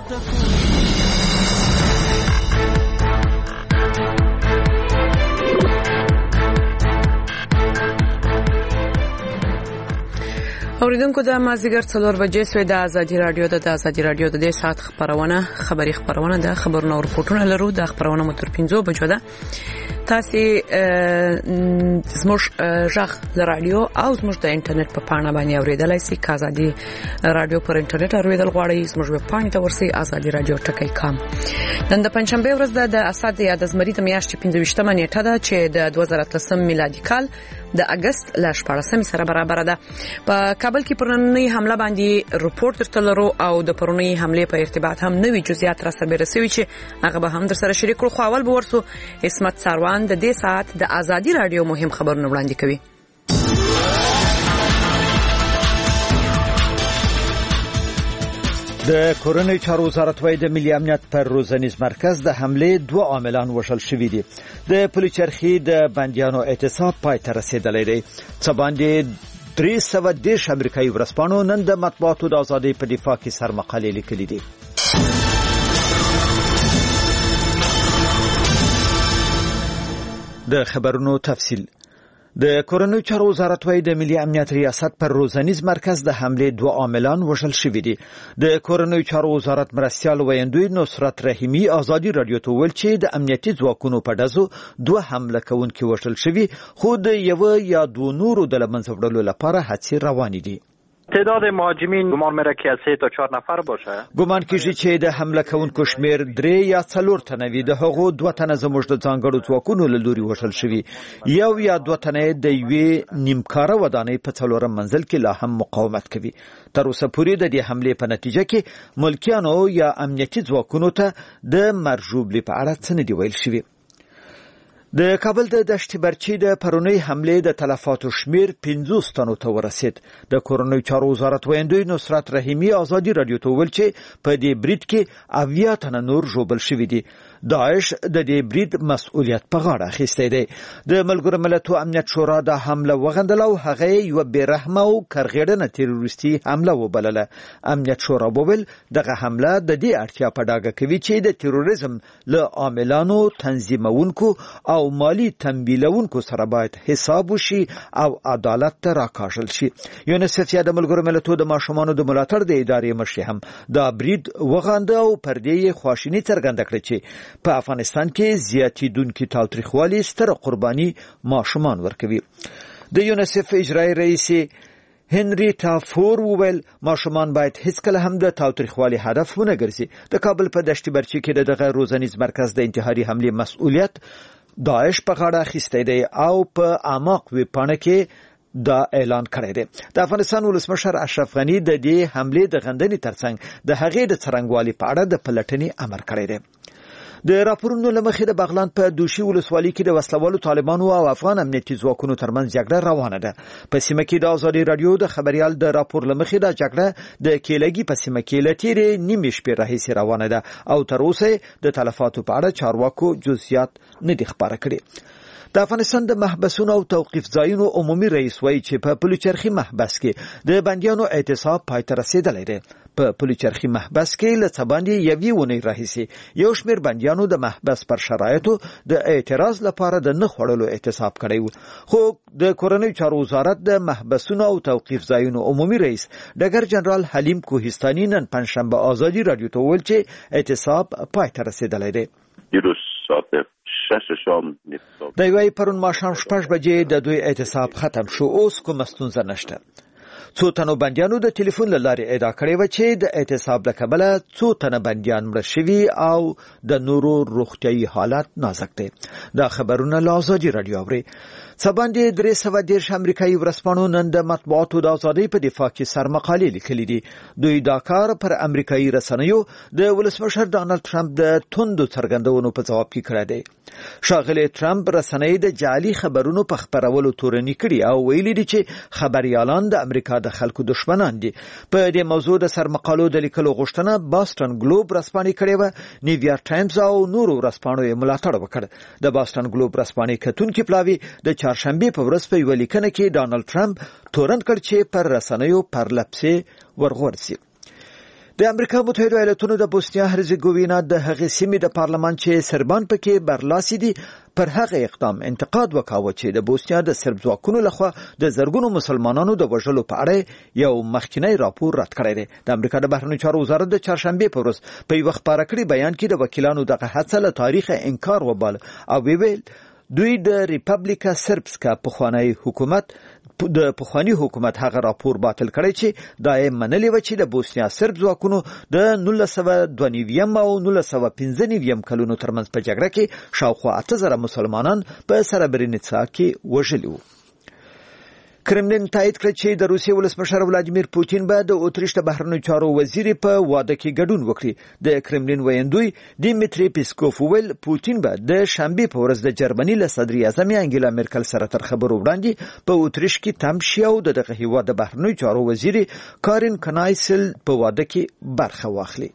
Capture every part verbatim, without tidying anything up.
اوریدونکو د مازیګر څلور بجې سوې د ازادي رادیو د ازادي رادیو د دې سات خبرونه خبري خبرونه د خبرونو او رپورټونو لرو د خبرونو متر پنځو بجو ده تاسو زموږ ژغ د رادیو او زموږ د انټرنیټ په پاڼه باندې اوریدلای شئ که ازادي رادیو پر انټرنیټ اوریدل غواړئ زموږ ویب پاڼې ته ورسئ ازادي رادیو ټکی کام نن د پنځشنبه ورځ ده د اسد یا د زمری د میاشتې پنځه ویشتمه نیټه ده چې د دوه زره اتلسم میلادي کال د اگست ل شپږمې سره برابر ده په کابل کې پرونی حمله باندې رپورت ترلرو او د پرونی حمله په ارتباط هم نوې جزئیات را سره رسوي چې هغه به هم در سره شریک کړو خو اول به ورسو اسمت سروان د دې ساعت د ازادي رادیو مهم خبرونه وړاندې کوي د کورنۍ چارو وزارت وايي د ملي امنیت پر روزنیز مرکز د حمله دوه عاملان وشل شوي دي د پولیچرخي د بنديانو اعتصاب پای ته رسیدلی دی څه باندې درې سوه دېرش امریکایي ورځپاڼو نن د مطبوعاتو د ازادۍ په دفاع کې سرمقالې لیکلي دي د خبرونو تفصیل د کورنۍ چارو وزارت وايي د ملي امنیت ریاست پر روزنیز مرکز د حمله دوه عاملان وشل شوي دي د کورنۍ چارو وزارت مرستيال ویندوی نصرت رحیمی ازادي رادیو ته ویل چې د امنیتي ځواکونو په ډزو دوه حمله کوونکي وشل شوي خو د یو یا دوه نورو د لمنځه وړلو لپاره هڅې روانې دي تعداد مهاجمین گمان میره که از سه تا چهار نفر باشه گمان کیږي چې د حمله کوونکو شمیر درې یا څلور تنه وي د هغو دوه تنه زموږ د ځانګړو ځواکونو له لوري وشل شوي یو یا دوه تنه د یوې نیمکاره ودانۍ په څلورم منزل کې لا هم مقاومت کوي تر اوسه پورې د دې حملې په نتیجه کې ملکیانو یا امنیتي ځواکونو ته د مرجوبلې په اړه څه نه دی ویل شوي د کابل د دشت برچی د پرونی حمله د تلفاتو شمیر پنځوس تنو ته ورسید د کورنۍ چارو وزارت ویندوی نصرت رحیمی ازادي رادیو ته ویل چې په دې برید کې اویا تنه نور ژوبل شوي دي داعش د دې برید مسؤلیت په غاړه اخیستی دی د ملګرو ملتونو امنیت شورا د حمله وغندله او هغه یو بیرحمه او کرغېړنه تروریستي حمله وبلله امنیت شورا وویل دغه حمله د دې اړتیا په ډاګه کوي چې د تروریزم له عاملانو تنظیمونکو او مالی تنبیلونکو سره باید حساب وشي او عدالت ته راکاږل شي یونیسف یا د ملګرو ملتونو د ماشومانو د ملاتړ د ادارې مشر هم دا برید وغنده او پر دې خواشینی څرګنده کړې چې په افغانستان کې زیاتیدونکو تاوتریخوالي ستر قرباني ماشومان ورکوي د یونیسف اجرایی رئیس هنریتا فور وویل ماشومان باید هیڅ کله هم د تاوتریخوالي هدف ونه ګرځي د کابل په دشت برچی کې دغه روزنیز مرکز د انتحاري حمله مسؤلیت داعش په غاړه اخیستی دی او په اعماق ویب پاڼه کې دا اعلان کړی دی د افغانستان ولسمشر اشرف غنی د دې حمله د غندنې ترڅنګ د هغې د څرنګوالي په اړه د پلټنې امر کړی دی د راپورونو لمخې د بغلان په دوشي ولسوالۍ کې د وسلوالو طالبانو او افغان امنیتي ځواکونو ترمنځ جګړه روانه ده په سیمه کې د ازادي رادیو د خبريال د راپور لمخې د جګړه د کېلګي په سیمه کې لتیرې نیمه شپې راهیسې روانه ده او تر اوسه د تلفاتو په اړه چارواکو جزئیات نه دي خبره کړې د افغانستان د محبسونو او توقيف ځایونو عمومي رئیس وایي چې په پولیچرخي محبس کې د بنديانو اعتصاب پای ته رسیدلی دی په پولیچرخي محبس کې له څباندې یوې ونې راهیسې یو شمېر بنديانو د محبس پر شرایطو د اعتراض لپاره د نه خوړلو اعتصاب کړی و خو د کورنۍ چارو وزارت د محبسونو او توقيف ځایونو عمومي رئیس ډګر جنرال حلیم کوهستاني نن پنځشنبه ازادي رادیو ته ویل چې اعتصاب پای ته رسیدلی دی د یوې پرون ماښام شپږ بجې د دوی اعتصاب ختم شو اوس کوم ستونزه نشته څو تنو بنديانو د ټلیفون لارې ادعا کړې و چې د اعتصاب له کبله څو تنه بنديان مړ شوي او د نورو روغتيایي حالت نازک دي دا خبرونه له ازادي رادیو اوري سباندې درې سوه دېرش امریکایي ورځپاڼو نن د مطبوعاتو د ازادۍ په دفاع کې سرمقالې لیکلي دي دوی دا کار پر امریکایي رسنیو د ولسمشر ډانلډ ټرمپ د توندو څرګندونو په جواب کې کړی دی ښاغلی ټرمپ رسنۍ د جعلي خبرونو په خپرولو تورني کړي او ویلي دي چې خبريالان د امریکا د خلکو دشمنان دي په دې موضوع د سرمقالو د لیکلو غوښتنه باستن ګلوب رسپانې کړې و نیویارک ټایمز او نورو رسپانو یې ملاتړ وکړ د باستن ګلوب رسپانې کتونکي پلاوي د چهارشنبه په ورځ په یو لیکنه کې ډانلډ ټرمپ تورن کړ چې پر رسنیو پر لپسې ورغورځي د امریکا متحده ایالاتونو د بوسنیا هرزګوینا د هغې سیمې د پارلمان چې سربان پکې برلاسي دي پر هغه اقدام انتقاد وکاوه چې د بوسنیا د سرب ځواکونو لخوا د زرګونو مسلمانانو د وژلو په اړه یو مخکینی راپور رد کړی دی. د امریکا د بهرنیو چارو وزارت د چهارشنبه په ورځ په یو خبره کړي بیان کې د وکیلانو دغه هڅه له تاریخ انکار وبال او ویل دوی د ریپبلیکا سربسکا پخوانی حکومت د پخوانی حکومت هغه راپور باطل کړی چې دا یې منلې و چې د بوسنیا سرب ځواکونو د نولس سوه دوه نوي او نولس سوه پنځه نوي کلونو ترمنځ په جګړه کې شاوخوا اته زره مسلمانان په سربرینیتسا کې وژلي وو. کرملین تایید کړ چې د روسیې ولسمشر ولادیمیر پوتین به د اتریش د بهرنیو چارو وزیر په واده کې ګډون وکړي. د کرملین ویندوی دیمیتری پیسکوف ویل پوتین به د شنبه په ورځ د جرمني له صدر اعظم انګیلا مرکل سره تر خبرو وړاندې په اتریش کې تم شي او دغه هیواد د بهرنیو چارو وزیر کارین کنایسل په واده کې برخه واخلي.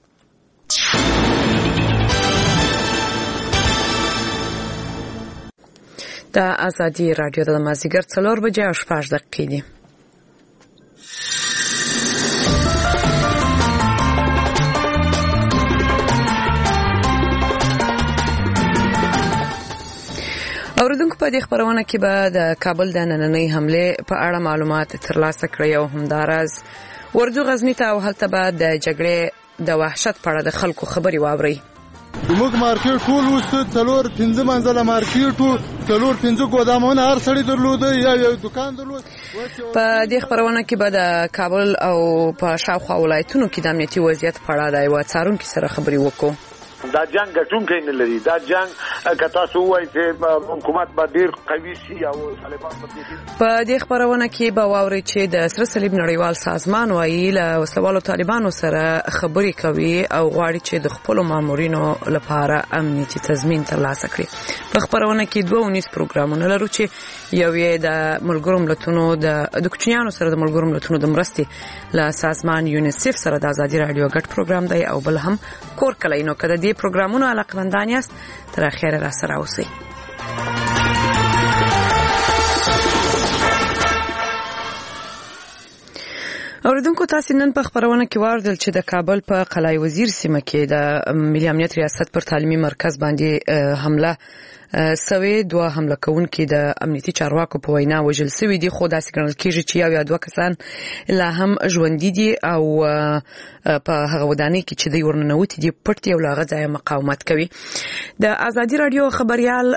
د ازادي رادیو د مازیګر څلور بجې او شپږ دقیقې دي. اوریدونکو په دې خبرونه کې به د کابل د نننۍ حمله په اړه معلومات ترلاسه کړي او همدارز ورځو غزنی ته او هلته به د جګړې د وحشت په اړه د خلکو خبري واوري. موږ مارکیټ ټول وسته څلور پنځه منځله مارکیټ څلور پنځه ګودامونه هر سړی درلود یا یو دکان درلود. په دې خبرونه کې به د کابل او په شاوخوا ولایتونو کې د امنیتي وضعیت په اړه د یو څارونکي سره خبري وکړو. دا جنگ ګټونکی نه لري. دا جنگ که تاسو وایئ چې حکومت به ډیر قوي شي او طالبان به په دې خبرونه کې به واورئ چې د سره صلیب نړیوال سازمان وایي له وسلوالو طالبانو سره خبرې کوي او غواړي چې د خپلو مامورینو لپاره امنیتي تضمین ترلاسه کړي. په خبرونه کې دوه ونیز پروګرامونه لرو چې یو یې د ملګرو ملتونو د د کوچنیانو سره د ملګرو ملتونو د مرستې له سازمان یونیسف سره د ازادي رادیو ګډ پروګرام دی او بل هم کور کلی. نو کله دې پروګرامونو علاقمندان یاست تر اخره را سره اوسئ. اوریدونکو تاسو نن په خبرونه کې واردل چې د کابل په قلعه وزیر سیمه کې د ملي امنیت ریاست پر تعلیمي مرکز باندې حمله سوي. دوه حمله کوونکي د امنیتي چارواکو په وینا وژل سوي دي خو داسې ګڼل کېږي چې یو یا دوه کسان لا هم ژوندي دي او په هغه ودانۍ کې چې دوی ورننوتي دي پټ دي او له هغه ځایه مقاومت کوي. د ازادي رادیو خبريال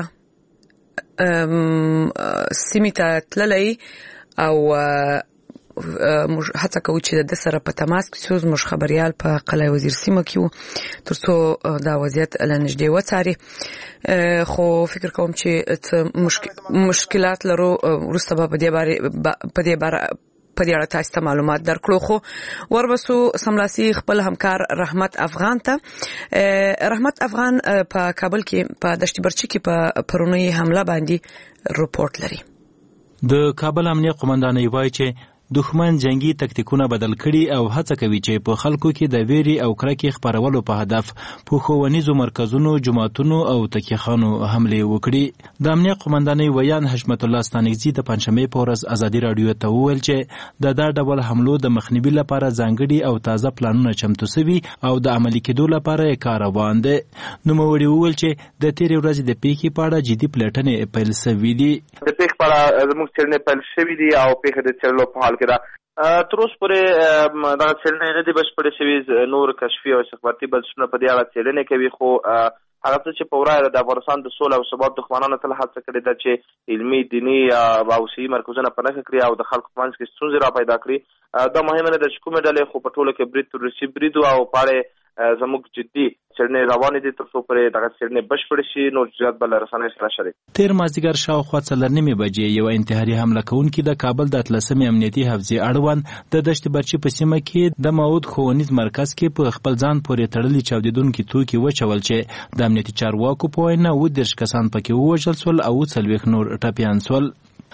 سیمې ته تللی او موږ هڅه کوو چې د سره په تماس کې سوز موږ خبريال په قلعه وزیر سیمه کې وو ترڅو دا وضعیت لنږدې وڅاري. خو فکر کوم چې مشکلات لرو ورسته به په دې باره په دې باره په دې اړه تاسو ته معلومات درکړو. خو وربسو سملاسي خپل همکار رحمت افغان ته. رحمت افغان په کابل کې په دشت برچی کې په پرونی حمله باندې رپورت لري. د کابل امنیه قومندانۍ وایي چې دښمن جنگي تکتیکونه بدل کړي او هڅه کوي چې په خلکو کې د ویري او کرکې خپرولو په هدف په ښوونیزو مرکزونو، جماعتونو او تکیخانو حمله وکړي. د امنیه قومندانۍ ویان حشمت الله ستانکزي د پنځشنبه په ورځ ازادي رادیو ته وویل چې د دا ډول حملو د مخنیوي لپاره ځانګړي او تازه پلانونه چمتو شوي او د عملي کېدو لپاره یې کار روان دی. نوموړي وویل چې د تېرې ورځې د پیښې په اړه جدي پلټنې پیل شوي دي. د پیښې په اړه زموږ څېړنې پیل شوي دي او پیښه د څېړلو په حال تر اوسه پورې دا څېړنې نه دي بشپړې شوې. نور کشفي او استخباراتي بنسټونه په دې اړه څېړنې کوي خو هغه څه چې په وړاندې د افغانستان د سولې او ثبات دښمنانو تل هڅه کړې ده چې علمي، دیني او سیاسي مرکزونه په نښه کړي او د خلکو په منځ کې ستونزې را پیدا کړي. دا مهمه نه ده چې کومې ډلې خو په ټولو کې برید تروریستي برید او په اړه زموږ جدي څېړنې روانې دي تر څو پورې دغه څېړنې بشپړې شي. نور جزئیات به له رسنیو سره شریک. تېر مازدیګر شاوخوا څلور نیمې بجې یو انتحاري حمله کوونکي د کابل د اتلسمې امنیتي حفظې اړوند د دشت برچي په سیمه کې د ماود ښوونیز مرکز کې په خپل ځان پورې تړلي چاودېدونکي توکي وچول چې د امنیتي چارواکو په وینا اووه دېرش کسان پکې ووژل سول او څلوېښت نور ټپیان سول.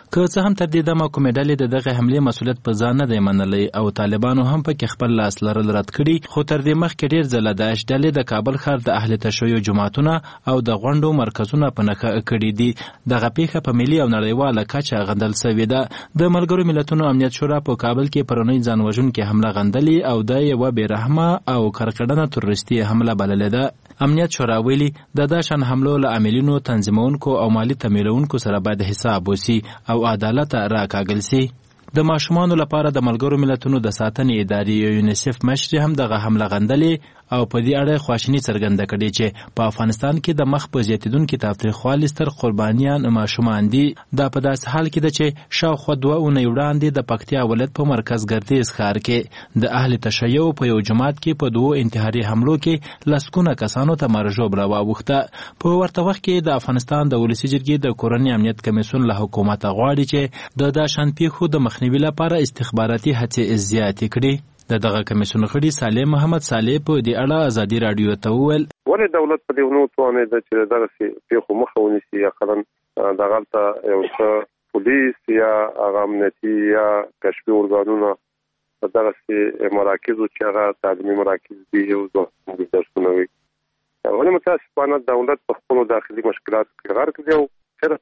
که څه هم تر دې دمه کومې ډلې د دغه حملې مسؤلیت په ځان نه دی منلی او طالبانو هم پکې خپل لاس لرل رد کړي، خو تر دې مخکې ډېر ځله داعش ډلې د کابل ښار د اهل تشیع جوماتونه او د غونډو مرکزونه په نښه کړي دي. دغه پیښه په ملي او نړیواله کچه غندل سوې ده. د ملګرو ملتونو امنیت شورا په کابل کې پرونی ځان وژونکې حمله غندلې او د یوه بېرحمه او کړکړنه تروریستي حمله بللې ده. امنیت شورا ویلي د دا شان حملو له عاملینو، تنظیمونکو او مالي تمویلونکو سره باید حساب وسي او عدالت راکاږل سي. د ماشومانو لپاره د ملګرو ملتونو د ساتنې ادارې یونیسف مشر هم دغه حمله غندلې او په دې اړه خواشیني څرګنده کړې چې په افغانستان کې د مخ په زیاتېدونکي تاوتریخوالي ستر قربانیان ماشومان دي. دا په داسې حال کې ده چې شاوخوا دوه اونۍ وړاندې د پکتیا ولایت په مرکز ګردیز ښار کې د اهل تشیع په یو جومات کې په دوو انتحاري حملو کې لسګونه کسانو ته مرګ ژوبله واوښته. په ورته وخت کې د افغانستان د ولسي جرګې د کورني امنیت کمیسیون له حکومته غواړي چې د دا شان پیښو د مخنیوي لپاره استخباراتي هڅې زیاتې کړي. د دغه کمیسیون غړي صالح محمد صالح په دې اړه ازادي راډیو ته وویل ولې دولت په دې ونه توانېد چې دغسې پیښو مخه ونیسي، اقلا دغلته یو څه پولیس یا هغه امنیتي یا کشفي ارګانونه په دغسې مراکزو چې هغه تعلیمي مراکز دي یو ځوانان درسونه وي، ولې متاسفانه دولت په خپلو داخلي مشکلاتو کې غرق دی او د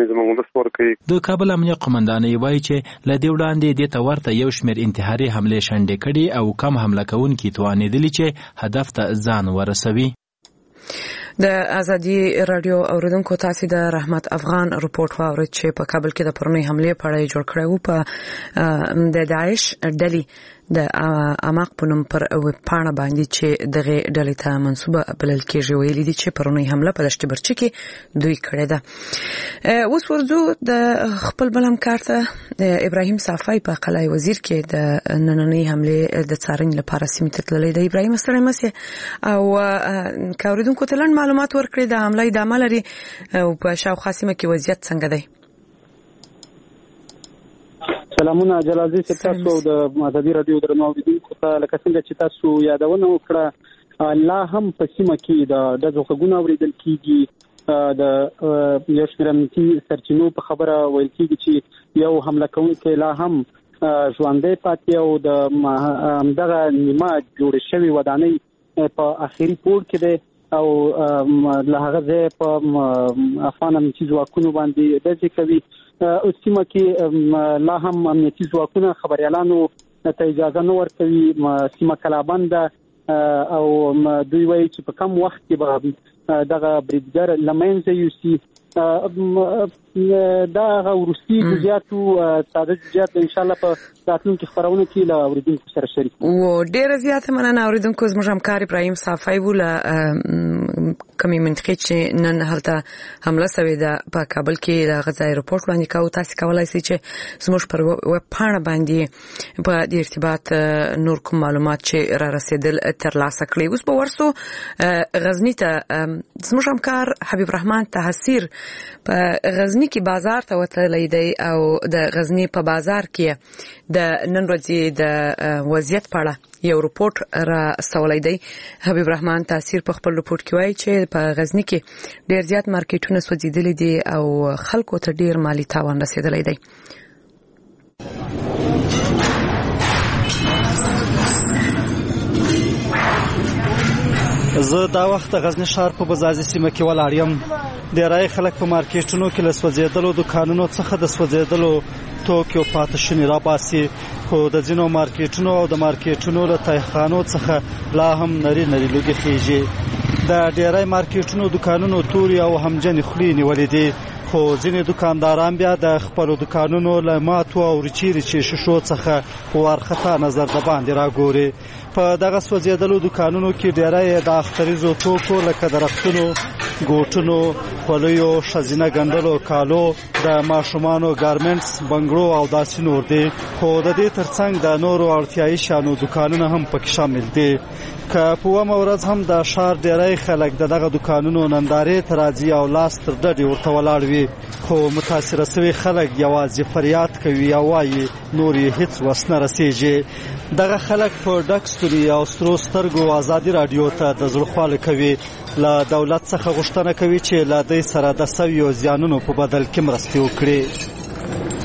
کابل امنیه قومندانۍ وایي چې له دې وړاندې دې ته ورته یو شمېر انتحاري حملې شنډې کړي او کم حمله کوونکي توانېدلي چې هدف ته ځان ورسوي. د ازادي راډیو اوریدونکو تاسو د رحمت افغان رپورټ واورید چې په کابل کې د پرونی حملې په اړه جوړ کړی وو. په د داعش ډلې د اماق په نوم پر پاڼه باندې چې دغه ډلې ته منسوبه بلل کېږي ویلي دي چې پرونی حمله په دشت برچي کې دوی کړې ده. اوس ورځو د خپل بل همکار ته ابراهیم صافی په قلعه وزیر کې د نننۍ حملې د څارنې لپاره سیمې ته تللی دی. ابراهیم ستړی مه سې او که اوریدونکو ته لنډ معلومات ورکړي د حملې ادامه لري او په شاوخوا سیمه کې وضعیت څنګه دی؟ سلامونه جلالزی چې تاسو د ازادي راډیو درنو اوریدونکو ته لکه څنګه چې تاسو یادونه وکړه لا هم په سیمه کې د ډزو غږونه اورېدل کېږي. د یو شمېر امنیتي سرچینو په خبره ویل کېږي چې یو حمله کوونکی لا هم ژوندی پاتې او د همدغه نیمه جوړې شوې ودانۍ په آخري پوړ کې دی او له هغه ځای په افغان امنیتي ځواکونو باندې ډزې کوي. سیمه کې لا هم امنیتي ځواکونه خبریالانو ته اجازه نه ورکوي، سیمه کلابنده او دوی وایي چې په کم وخت کې به دغه بریدګر له منځه یوسي. دا هغه وروستي جزئیاتو ساده جزئیات انشاءالله په راتلونکي خپرونو کې له اوریدونکو سره شریک و. ډېره زیاته مننه اوریدونکو. زموږ همکار ابراهیم صافی و له کومې منطقې چې نن هلته حمله سوې ده په کابل کې د هغه ځای رپورټ وړاندې کوو. تاسې کولی شئ چې زموږ پر ویب پاڼه باندې په دې ارتباط نور کوم معلومات چې را رسېدل ترلاسه کړئ. اوس به ورسو غزني ته. زموږ همکار حبیب رحمان تحصیر په غزني کې بازار ته وتلی دی او د غزني په بازار کې د نن ورځې د وضعیت په اړه یو رپورټ را استولی دی. حبیب رحمان تحصیر په خپل رپورټ کې وایي چې په غزني کې ډېر زیات مارکیټونه سوځېدلي دي او خلکو ته ډېر مالي تاوان رسېدلی دی. زه دا وخت غزنی ښار په بزازي سیمه کې ولاړ یم. ډېری خلک په مارکیټونو کې له سوځېدلو دکانونو څخه د سوځېدلو توکو پاتې شونې راباسي، خو د ځینو مارکیټونو او د مارکیټونو له تایخانو څخه لا هم نری نری لوګي خېږي. د ډېری مارکیټونو دکانونو توري او همجنې خولې نیولې دي، خو ځینې دکانداران بیا د خپلو دکانونو له ماتو او ریچې ریچې شیشو څخه وارخطا نظر د باندې راګوري. په دغه سوځېدلو دکانونو کې ډېری د اختریزو توکو لکه د رختونو، ګوټونو، خولیو، ښځینه ګنډلو کالو، د ماشومانو ګارمنټس، بنګړو او داسې نور دي. خو د دې ترڅنګ د نورو اړتیایي شیانو دکانونه هم پکې شامل دي. که په اومه ورځ هم د ښار ډېری خلک د دغه دکانونو نندارې ته راځي او لاس تر ډډې ورته ولاړ وي، خو متاثره سوي خلک یوازې فریاد کوي او وایي نور یې هیڅ وس نه رسېږي. دغه خلک په ډک ستوري او سرو سترګو ازادي راډیو ته د زړخواله کوي، له دولت څخه غوښتنه کوي چې له دوی سره د سویو زیانونو په بدل کې مرستې وکړي.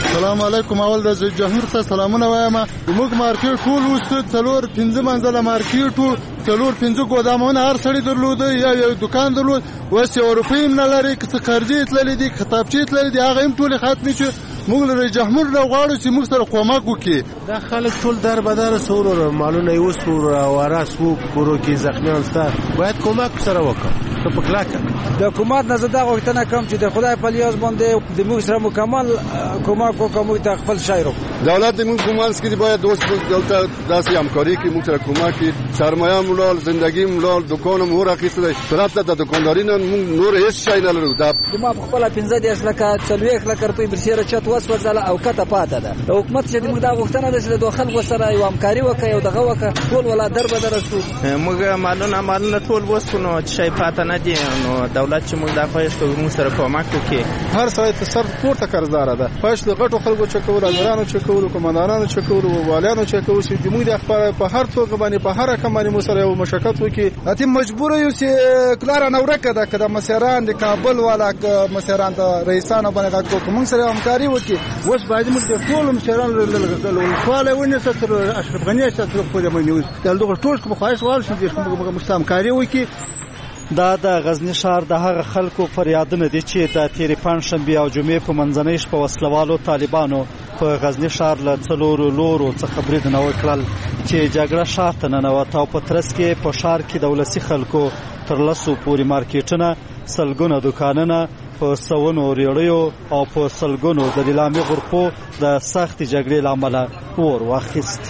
سلام علیکم. اول د جمهور ته سلامونه وایم. موږ مارکیټ ټول وسته څلور پنځه منځله مارکیټ څلور پنځه ګودامونه هر سړی درلود یا یو دکان درلود. وس یو روپۍ نه لري که قرضې تللې دي کتابچې تللې دي هغه هم ټول ختم شي. موږ له جمهور نه غواړو چې موږ سره کومک وکړي. دا خلک ټول در بدر سور مالونه یو سور وارث وو کورو کې زخمیان ستا باید کومک سره وکړو. ته په کلاکه د حکومت نه زده غوښتنه کوم چې د خدای په لیاز باندې د موږ سره مکمل کومک وکړو ته خپل شای رو. دولت د موږ کومانس کې باید دوست دولت داسې همکاري کوي موږ سره کومک کوي. سرمایه مولال زندگی مولال دکان مور اخیستل طرف ته د دکانداري نه موږ نور هیڅ شای نه لرو. دا ما په خپل پنځه دیش لکه څلوېښت لکه روپۍ برسیره چت وسوځله او کته پاته ده. د حکومت چې موږ دا غوښتنه ده چې د خلکو سره یو همکاري وکړي او دغه وکړي ټول ولا در بدر شو. موږ مالونه مالونه ټول وسونو چې شای پاته نه دي نو دولت چې موږ دا خواهش کوو موږ سره کومک وکړي. هر سړی ته سر پورته قرضدار ده. پښ د غټو خلکو چکول اجرانو چکول کومندانانو چکول والانو چکول چې موږ د خبره په هر توګه باندې په هر کم باندې مو سره یو مشکل وکړي. اته مجبور یو چې کلار نه ورکه ده کده مسیران د کابل والا مسیران د رئیسانو باندې غوښتو موږ سره همکاري وکړي. اوس باید موږ د ټول مسیران له سواله ونه ستر اشرف غنی ستر په دې باندې دغه ټول کوم خواهش وال چې موږ مستمکاري وکړي. دا د غزنی ښار د هغه خلکو فریادونه دي چې د تیرې پنځشنبې او جمعې په منځنۍ شپه وسلوالو طالبانو په غزنی ښار له څلورو لورو څخه بریدونه وکړل چې جګړه ښار ته ننوته او په ترڅ کې په ښار کې د ولسي خلکو تر لسو پورې مارکیټونه سلګونه دوکانونه په سونو ریړیو او په سلګونو د لیلامي غرفو د سختې جګړې له امله اور واخیست.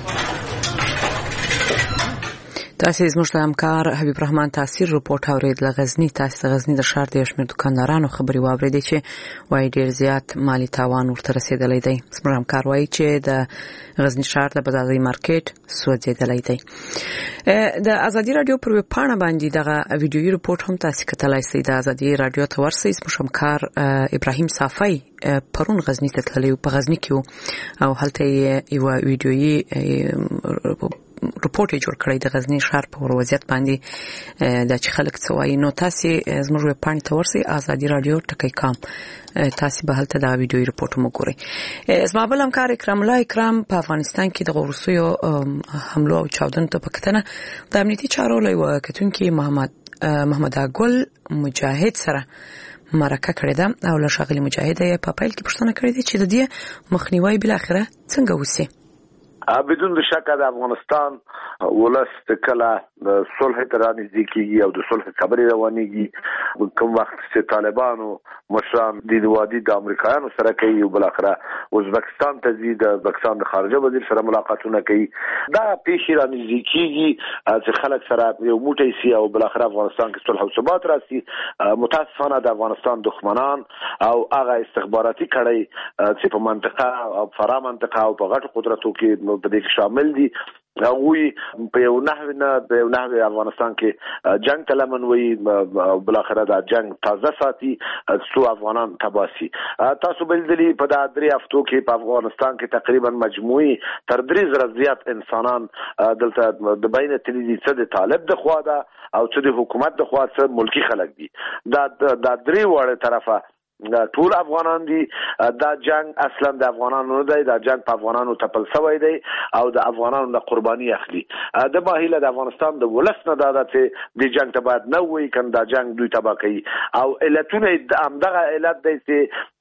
تاسو زموږ د همکار حبیب رحمان تاثیر رپورټ اورید له غزنی. تاسو د غزنی د ښار د شمیر دکاندارانو خبري واوریدي چې وایي ډیر زیات مالی تاوان ورته رسیدلی دی. زموږ همکار وایي چې د غزنی ښار د بازاري مارکیټ سوځیدلی دی. د ازادي رادیو پر ویب پاڼه باندې دغه ویډیويي رپورټ هم تاسو کتلای شئ. د ازادي رادیو ته ورسئ. زموږ همکار ابراهیم صافی پرون غزنی ته تللی په غزنی کې او هلته یو ویډیويي رپورټ جوړ کړی د غزنی ښار په وضعیت باندې د چې خلک څه وایي. نو تاسو زموږ ویب پاڼې ته ورسئ ازادي رادیو ټکی کام تاسو به هلته دا ویډیويي رپورټ وګورئ. زما بل همکار اکرام الله اکرام په افغانستان کې د روسیو حملو او چاودنو ته په کتنه د امنیتي چارو لوی وکتونکي محمد محمد اګل مجاهد سره مرکه کړې ده او له شاغلي مجاهد یې په پیل کې پوښتنه کړې ده چې د دې مخنیوي بل اخره څنګه وسی. بدون شک د افغانستان ولس کله صلح ته رانږدې کیږي او د صلح خبرې روانېږي. کوم وخت چې طالبانو مشران د وادي د امریکایانو سره کوي او بل اخره ازبکستان ته ځي د ازبکستان د خارجه وزیر سره ملاقاتونه کوي. دا پیښې رانږدې کیږي چې خلک سره یو موټی سي او بل اخره افغانستان کې صلح او ثبات راسي. متاسفانه د افغانستان دښمنان او هغه استخباراتي کړي چې په منطقه او فرا منطقه او په غټو قدرتو کې په دې کې شامل دي هغوی په یو نحوه نه په یو نحوه افغانستان کې جنگ تلمن وي بل اخره دا جنگ تازه ساتي څو افغانان تباسي. تاسو بل دلی په دا درې هفتو کې په افغانستان کې تقریبا مجموعي تر درې زره زیات انسانان دلته د بین تللی څه د طالب د خوا ده او څه د حکومت د خوا څه ملکی خلک دي. دا دا درې وړه طرفه ټول افغانان دي. دا جنگ اصلا د افغانانو نه دی. دا جنگ په افغانانو تپل شوی دی او د افغانانو د قرباني اخلي. د ماهیله د افغانستان د ولس نه دا چې د جنگ ته باید نه وي کنه دا جنگ دوی تبا کوي او علتونه همدغه علت دی چې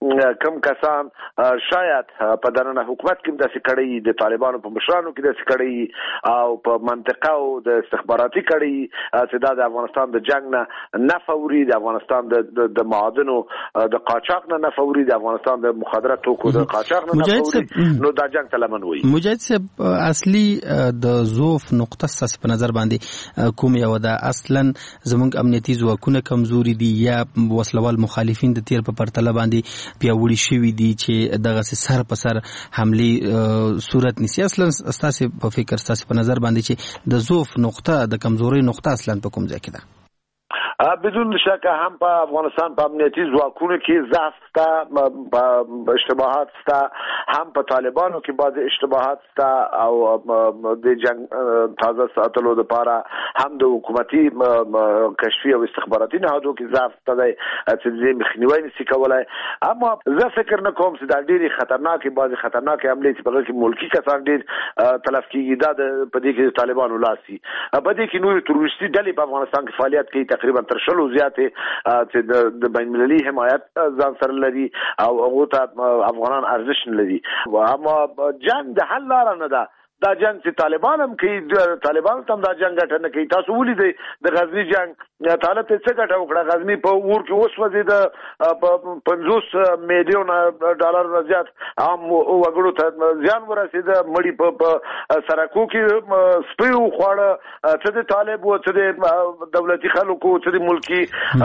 کم کسان شاید په دننه حکومت کې داسې کړي د طالبانو په مشرانو کې داسې کړي او په منطقه او د استخباراتي کړي چې دا د افغانستان د جنگ نه نه فوري د افغانستان د د معادنو د قاچاق نه نه فوري د افغانستان د مخدرات توکو د قاچاق نه نه فوري نو دا جنگ تلمن وي. مجاهد صاحب اصلي د ضعف نقطه ستاسو په نظر باندې کوم یو ده؟ اصلا زموږ امنیتي ځواکونه کمزوري دي یا وسلوال مخالفین د تیر په پرتله باندې پیاوړي شوي دي چې دغه سر په سر حمله صورت نسی؟ اصلا ستاسو په فکر ستاسو په نظر باندې چې د ضعف نقطه د کمزوري نقطه اصلا په کوم ځای کې ده؟ بدون شک هم په افغانستان په امنیتي ځواکونو کې ضعف شته، په اشتباهات شته، هم په طالبانو کې بعض اشتباهات شته او د جنگ تازه ساتلو لپاره هم د حکومتي کشفي او استخباراتي نهادونو کې ضعف شته دی چې د مخنیوي نشي کولای. اما زه فکر نه کوم چې دا ډېری خطرناکې بعض خطرناکې حملې چې په هغه کې ملکي کسان ډېر تلف کېږي، دا په دې کې طالبانو لاس وي. په دې کې نورې تروریستي ډلې په افغانستان کې فعالیت کوي، تقریبا تر شلو زیاتې چې د بین المللي حمایت ځان سره لري او هغو ته افغانان ارزش نه لري. اما جنګ د حل لاره نه ده. دا جنگ چې طالبان هم کوي، طالبان هم دا جنگ ګټه نه کوي. تاسو ولیدئ د غزني جنگ طالب ته څه ګټه وکړه؟ غزني په اور کې وسوځېده، په پنځوس میلیونه ډالر نه زیات عام وګړو ته زیان ورسېده، مړي په سرکو کې سپي وخوړه. څه د طالب و، څه د دولتي خلکو، څه د ملکي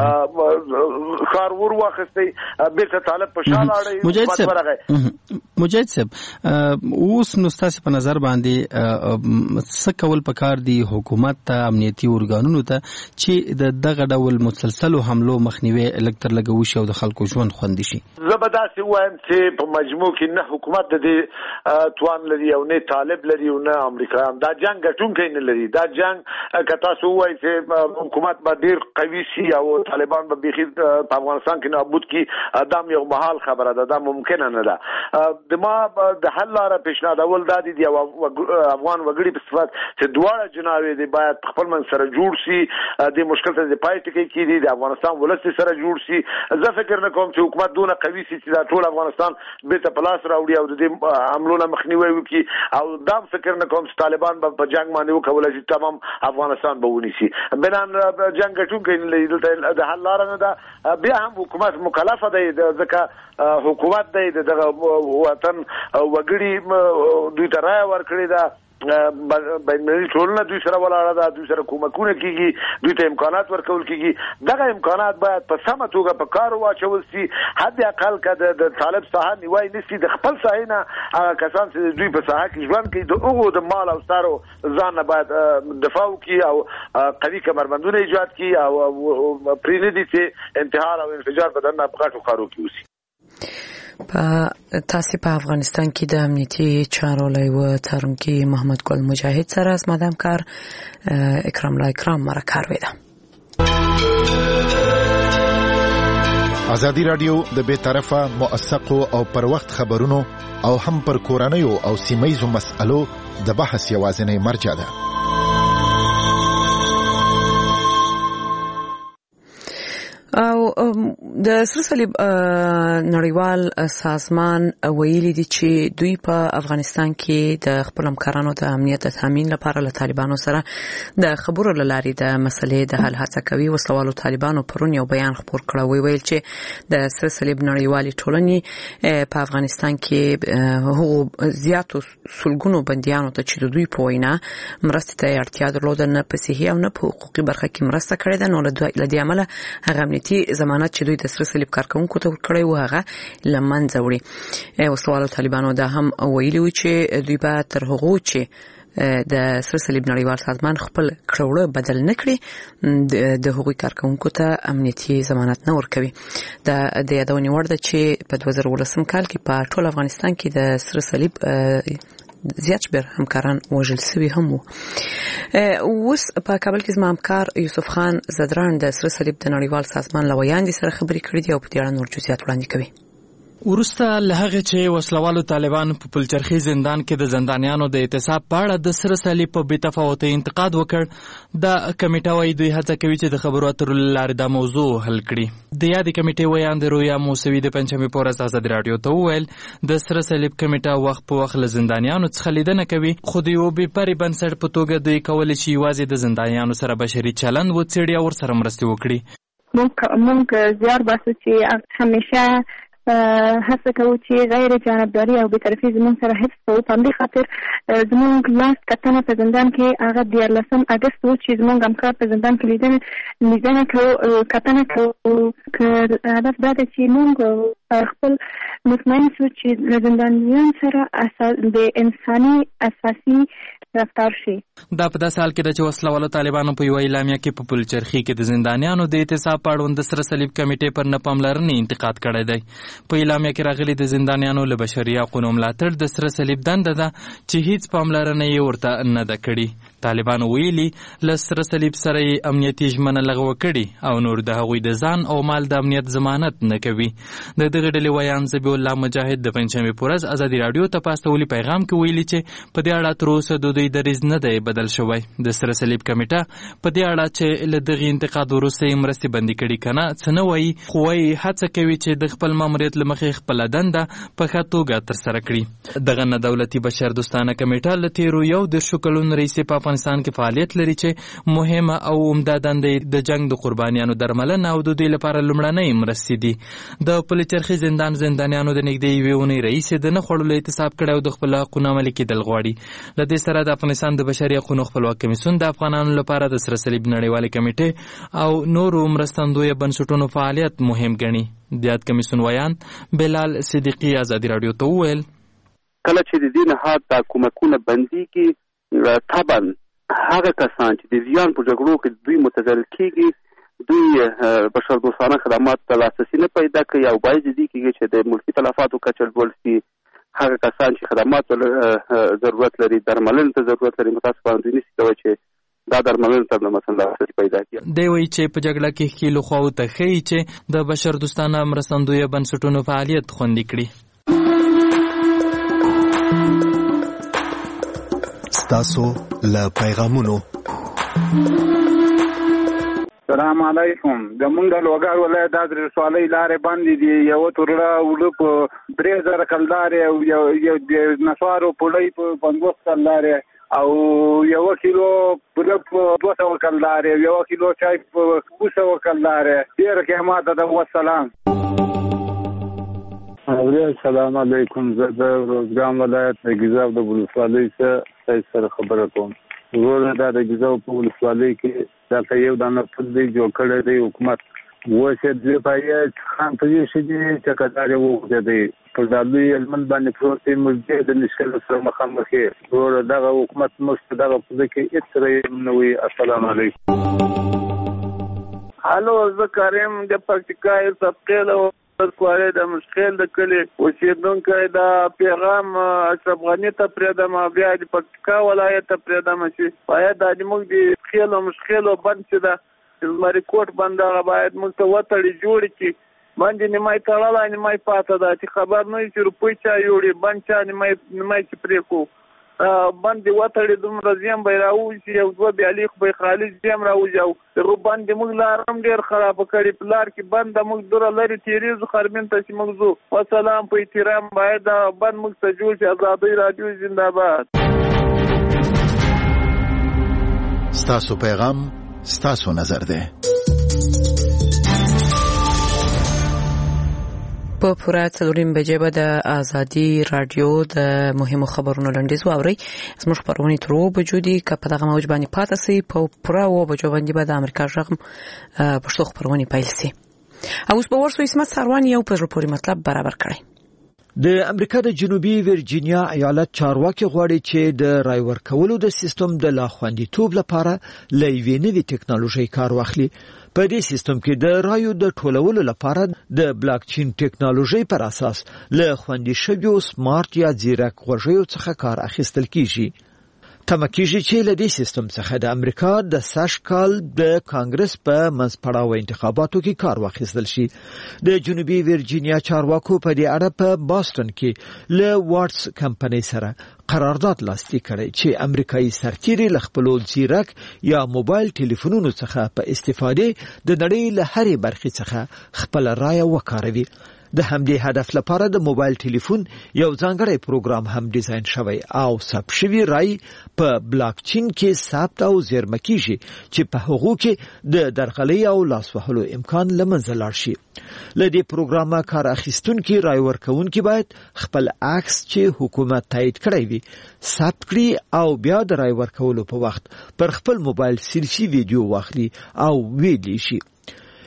ښار ور واخیستی، بېرته طالب په شا لاړی. مجاهد صاحب، اوس نو ستاسې په نظر باندې څه کول پکار دي حکومت ته، امنیتي ارګانونو ته، چې د دغه ډول مسلسلو حملو مخنیوي لږ تر لږه وشي او د خلکو ژوند خوندي شي؟ زه به داسې ووایم چې په مجموع کې نه حکومت د دې توان لري او نه طالب لري او نه امریکایان. دا جنګ ګټونکی نه لري. دا جنګ که تاسو ووایئ چې حکومت به ډېر قوي شي او طالبان به بیخي په افغانستان کې نابود کړي، دا یو محال خبره ده، دا ممکنه نه ده. د ما د حل لاره پیشنهادول دا دي د افغان وګړي په صفت چې دواړه جناوې دي باید خپل من سره جوړ شي، د مشکل ته د پای ټکی کېدي، د افغانستان ولس سره جوړ شي. زه فکر نه کوم چې حکومت دونه قوي شي چې دا ټول افغانستان بیرته په لاس راوړي او د دې حملو نه مخنیوی وکړي. او دا فکر نه کوم چې طالبان به په جنګ باندې وکولای شي تمام افغانستان به ونیسي. بنان جنګ ګټونکی نه لري. دلته د حل لاره نه ده. بیا هم حکومت مکلفه دی، ځکه حکومت دی دغه وطن وګړي دوی ته رایه ورکړې ده، بین المللي ټولنه دوی سره ولاړه ده، دوی سره کومکونه کېږي، دوی ته امکانات ورکول کېږي. دغه امکانات باید په سمه توګه په کار واچول شي. حد اقل که د طالب ساحه نیوی نشي، د خپل ساحې نه هغه کسان چې دوی په ساحه کې ژوند کوي د هغو د مال او سارو ځان نه باید دفاع وکړي او قوي کمربندونه ایجاد کړي او پرېنږدي چې انتحار او انفجار په دننه په غټو ښارو کې وشي. په تاسو په افغانستان کې د امنیتي چارو لایو ترونکي محمد ګل مجاهد سره از مدام کار اکرام لا اکرام مرکه ویده. ازادي رادیو د بے طرفه موثقو او پر وخت خبرونو او هم پر کورنیو او سیمایزو مسألو د بحث یوازینی مرجع ده. او د سره صلیب نړیوال سازمان ویلي دي چې دوی په افغانستان کې د خپل همکارانو د امنیت تامین لپاره له طالبانو سره د خبرو لاري د مسلې د حل هڅه کوي. وسلوالو طالبانو پرون یو بیان خپور کړ، وی ویل چې د سره صلیب نړیوال ټولنې په افغانستان کې هغو زیاتو سلګونو بنديانو ته چې دوی په وینا مرستې ته اړتیا درلوده نه په صحي او نه په حقوقي برخه کې مرسته کړې ده، نو له دې عمله هغه امنیتي ضمانت چې دوی د سره صلیب کارکونکو ته ورکړی و هغه له منځه وړي. وسلوالو طالبانو دا هم ویلي و چې دوی به تر هغو چې د سره صلیب نړیوال سازمان خپل کړوړه بدل نه کړي د هغوی کارکونکو ته امنیتي ضمانت نه ورکوي. دا د یادونې وړ ده چې په دوه زره ولسم کال کې په ټول افغانستان کې د سره صلیب زیات شمېر همکاران وژل شوي هم وو. اوس په کابل کې زما همکار یوسف خان زدران د سره صلیب د نړیوال سازمان له ویاندې سره خبرې کړې دي او په دې اړه نور جزئیات وړاندې کوي. ورسته له هغه چې وسلوالو طالبان په پلچرخي زندان کې د زندانیانو د اعتصاب په اړه د سره صلیب په بې تفاوتۍ انتقاد وکړ، د کمیټه وايي دوی هڅه کوي چې د خبرو اترو له لارې دا موضوع حل کړي. د یادې کمیټې ویاند رویا موسوي د پنجشنبې په ورځ ازادي راډیو ته وویل د سره صلیب کمیټه وخت په وخت له زندانیانو څخه لیدنه کوي، خو د یو بې پرې بنسټ په توګه دوی کولی شي یوازې د زندانیانو سره بشري چلند وڅېړي او ورسره مرستې وکړي. موږ زیار باسو چې همیشه هڅه کوو چې غیر جانبداري او بېطرفي زموږ سره حفظ کوو. په همدې خاطر زموږ لاس کتنه په زندان کې هغه دیارلسم اګست و چې زموږ همکار په زندان کې لیدنه لیدنه کوو کتنه کوو. که هدف دا دی چې موږ خپل مطمئن شو چې د زندانیان سره د انساني اساسي رفتار شي. دا په داسې حال کې ده چې وسله والو طالبانو په یوه اعلامیه کې په پلچرخي کې د زندانیانو د اعتصاب په اړوند د سره صلیب کمیټې پر نه پاملرنې انتقاد کړی دی. په اعلامیه کې راغلي د زندانیانو له بشري حقونو ملاتړ د سره صلیب دنده ده چې هیڅ پاملرنه یې ورته نه ده کړې. طالبانو ویلي له سره صلیب سره یې امنیتي ژمنه لغوه کړې او نور د هغوی د ځان او مال د امنیت ضمانت نه کوي. د دغې ډلې ویان ذبیح الله مجاهد د پنجشنبې په ورځ ازادي راډیو ته په استولي پیغام کې ویلي چې په دې اړه تر اوسه د دوی دریځ نه دی بدل شوی. د سره صلیب کمیټه په دې اړه چې له دغې انتقاد وروسته یې مرستې بندي کړي که نه څه نه وایي، خو وایي هڅه کوي چې د خپل ماموریت له مخې خپله دنده په ښه توګه ترسره کړي. دغه نه دولتي بشردوستانه کمیټه له تېرو یو دېرشو کلونو راهیسې په افغانستان کې فعالیت لري چې مهمه او عمده دنده د جنګ د قربانیانو درملنه او د دوی لپاره لومړنۍ مرستې دي. د پلچرخي زندان زندانیانو د نږدې یوې اونۍ راهیسې د نه خوړلو اعتصاب کړی او د خپلو حقونو عملي کېدل غواړي. له دې سره د افغانستان د بشري حقونو خپلواک کمیسیون د افغانانو لپاره د سره صلیب نړیوالې کمیټې او نورو مرستندویه بنسټونو فعالیت مهم ګڼي. د یاد کمیسیون ویان بلال صدیقي ازادي راډیو ته وویل کله چې د دې نهاد دا کومکونه بندېږي طبعا هغه کسان چې د زیان په جګړو کې دوی متضرر کېږي دوی بشردوستانه خدمات ته لاسرسي نه پیدا کوي او باید دې کېږي چې د ملکي تلفاتو کچه لوړ شي. هغه کسان چې خدمات ضرورت لري درملنې ته ضرورت لري متاسفانه دوی نشي کولی چې دا درملنې ته مثلا لاسرسي پیدا کړي. دی وایي چې په جګړه کې ښکېلو خواوو ته ښیي چې د بشردوستانه مرستندویه بنسټونو فعالیت خوندي کړي. ستاسو له پیغامونو السلام علیکم. د مونږ د لوګر ولایت د درسوالۍ لارې باندې دی یو تورله ولو په درې زره کلدارې او یو د نسوارو پړۍ په پنځوس کلدارې او یو کیلو پوره په دوه سوه کلدارې یو کیلو چای په اوه سوه کلدارې. ډېره قیمته ده. والسلام. السلام علیکم. زه د روزګان ولایت د ګیزاب د ولسوالۍ څخه سره خبره کوم. ورته دا د ګیزاب په ولسوالۍ کې دا یو دانه پل دی جوړ کړی دی حکومت وسه دې پایې خان ته یې شي چې کډاره وو دی په دالوی علمن باندې پروت موږ د نشکل سره مخامخ ورته دا حکومت مست دا په کې اترې نوې. السلام علیکم. الو زه کریم د پکتیکا سبقل او کواره د مشکل د کلی اوسیدونکو دا پیغام اشرف غنی ته پرېدم بیا د پکتیکا ولایت ته پرېدم چې باید د موږ د خیل او مشکل بند چې د زمری کوټ بند هغه باید موږ ته وتړي جوړ کړي. باندې نیمای تړلا نیمای پاته ده چې خبر نه چې روپۍ چا یوړي بند چا نیمای نیمای چې پرې کو باندې وتړي دومره زیان به راوځي او دوه بیالي خو به خالص زیان راوځي او رو باندې موږ لارم ډېر خراب کړي پلار کې بند موږ دوره لري تیریزو خرمن ته چې موږ زو. والسلام. په احترام باید بند موږ ته جوړ شي. ازادي رادیو زنده‌باد. ستاسو پیغام ستاسو نظر ده. په پوره څلورم بجې به د ازادي رادیو د مهمو خبرونو لنډیز واوري. زموږ خبرونه تر اوه بجو دي که په دغه موج باندې پاتې سي په پوره اوه بجو باندې به د امریکا ژغ پښتو خبرونه پیل سي. او اوس به ورسو اسمت سروان یو په پوری مطلب برابر کړي. د امریکا د جنوبي ورجینیا ایالت چارواکي غواړي چې د رای ورکولو د سیستم د لاخوندیتوب لپاره لوي نوي ټکنالوژي کار واخلي. په دې سیستم کې د رایو د ټولولو لپاره د بلاک چین ټکنالوژي پر اساس له خوندي شویو سمارټ یا ځیرک غوږیو څخه کار اخیستل کیږي. تمه کیږي چې له دې سیستم څخه د امریکا د سږ کال د کانګرس په منځپړاو انتخاباتو کې کار واخیستل شي. د جنوبي ورجینیا چارواکو په دې اړه په باستون کې له واتس کمپنۍ سره قرارداد لاسلیک کړی چې امریکایي سرتیري له خپل ځیرک یا موبایل ټلیفونونو څخه په استفاده د نړۍ له هرې برخې څخه خپل رای وکاروي. د همدې هدف لپاره د موبایل ټلیفون یو ځانګړی پروګرام هم ډیزاین شوی او ثبت شوی رای په بلاک چین کې ثبت او زیرمه کیږي چې په هغو کې د درغلۍ او لاس وهلو امکان لمنځه لاړ شي. له دې پروګرامه کار اخیستونکي رای ورکوونکي باید خپل عکس چې حکومت تایید کړی وي ثبت کړي او بیا د رای ورکولو په وخت پر خپل موبایل سیلفي ویډیو واخلي او ویډیو شي.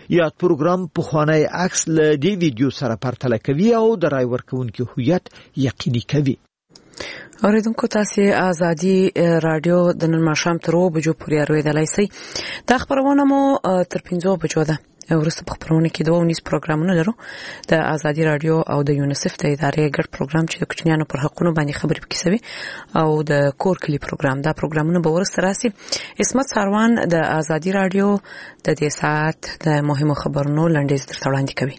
یاد پروګرام په خوانی عکس له دې ویډیو سره پرتله کوي او د رای ورکونکو هویت یقیني کوي. اوریدونکو تاسو ازادي رادیو د نن ماښام تر و بجو پورې اورېدلای شئ. دا خبرونه مو تر پنځو بجو ده. ورسته په خبرونه کې دوه ونیس پروګرامونه لرو د ازادي رادیو او د یونیسف د ادارې ګډ پروګرام چې د کوچنیانو پر حقوقو باندې خبرې پکې او د کور کلی پروګرام دا پروګرامونه به ورسته راسي. اسمت ساروان د ازادي رادیو د دې ساعت د مهمو خبرونو لنډیز درته وړاندې کوي.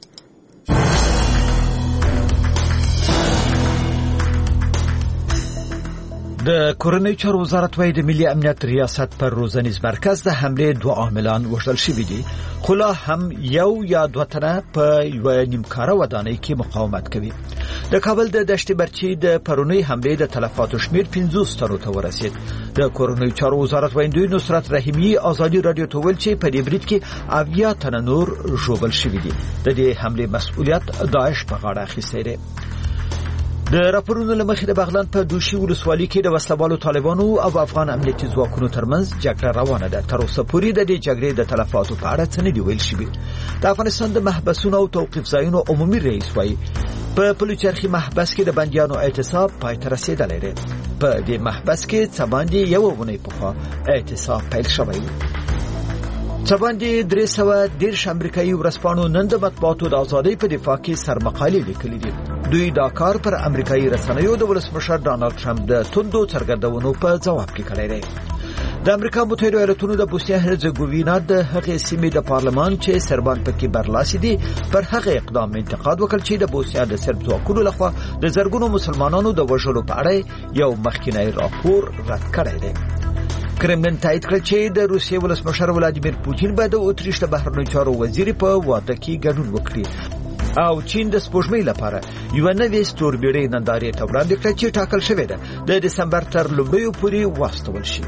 د کورنۍ چارو وزارت وايي د ملي امنیت ریاست پر روزنیز مرکز د حمله دوه عاملان وژل شوي دي، خو لا هم یو یا دوه تنه په یوه نیمکاره ودانۍ کې مقاومت کوي. د کابل د دشت برچي د پرونی حمله د تلفاتو شمیر پنځوس تنو ته ورسید. د کورنۍ چارو وزارت وایي نصرت رحیمی ازادي رادیو ته ویل چې په دې برید کې اویا تنه نور ژوبل شوي دي. د دې حمله مسؤلیت داعش په غاړه اخیستی دی. د راپورونو لمخې د بغلان په دوشي ولسوالۍ کې د وسلوالو طالبانو او افغان امنیتي ځواکونو ترمنځ جګړه روانه ده. تر اوسه پورې د دې جګړې د تلفاتو په اړه څه نه دي ویل شوي. د افغانستان د محبسونو او توقيف ځایونو عمومي رئیس وایي په پلوچرخي محبس کې د بنديانو اعتصاب پای ته رسیدلی دی. په دې محبس کې څه باندې یو ونې پخوا اعتصاب پیل شوی و. څه باندې درې سوه دېرش امریکایي ورځپاڼو نن د مطبوعاتو د ازادۍ په دفاع کې سرمقالې لیکلي دي. دوی دا کار پر امریکایي رسنیو د ولسمشر ډانلډ ټرمپ د توندو څرګندونو په جواب کې کړی دی. د امریکا متحده ایالاتونو د بوسنیا هرزګوینا د هغې سیمې د پارلمان چې سربان پکې برلاسي دي پر هغه اقدام انتقاد وکړ چې د بوسنیا د سرب ځواکونو لخوا د زرګونو مسلمانانو د وژلو په اړه یو مخکینی راپور رد کړی دی. کرملین تایید کړ چې د روسیې ولسمشر ولادیمیر پوتین به د اتریش د بهرنیو چارو وزیر په واده کې ګډون وکړي او چین د سپوږمۍ لپاره یو نوې ستوربیړۍ نندارې ته وړاندې کړه چې ټاکل شوې ده د دسمبر تر لومړیو پورې واستول شي.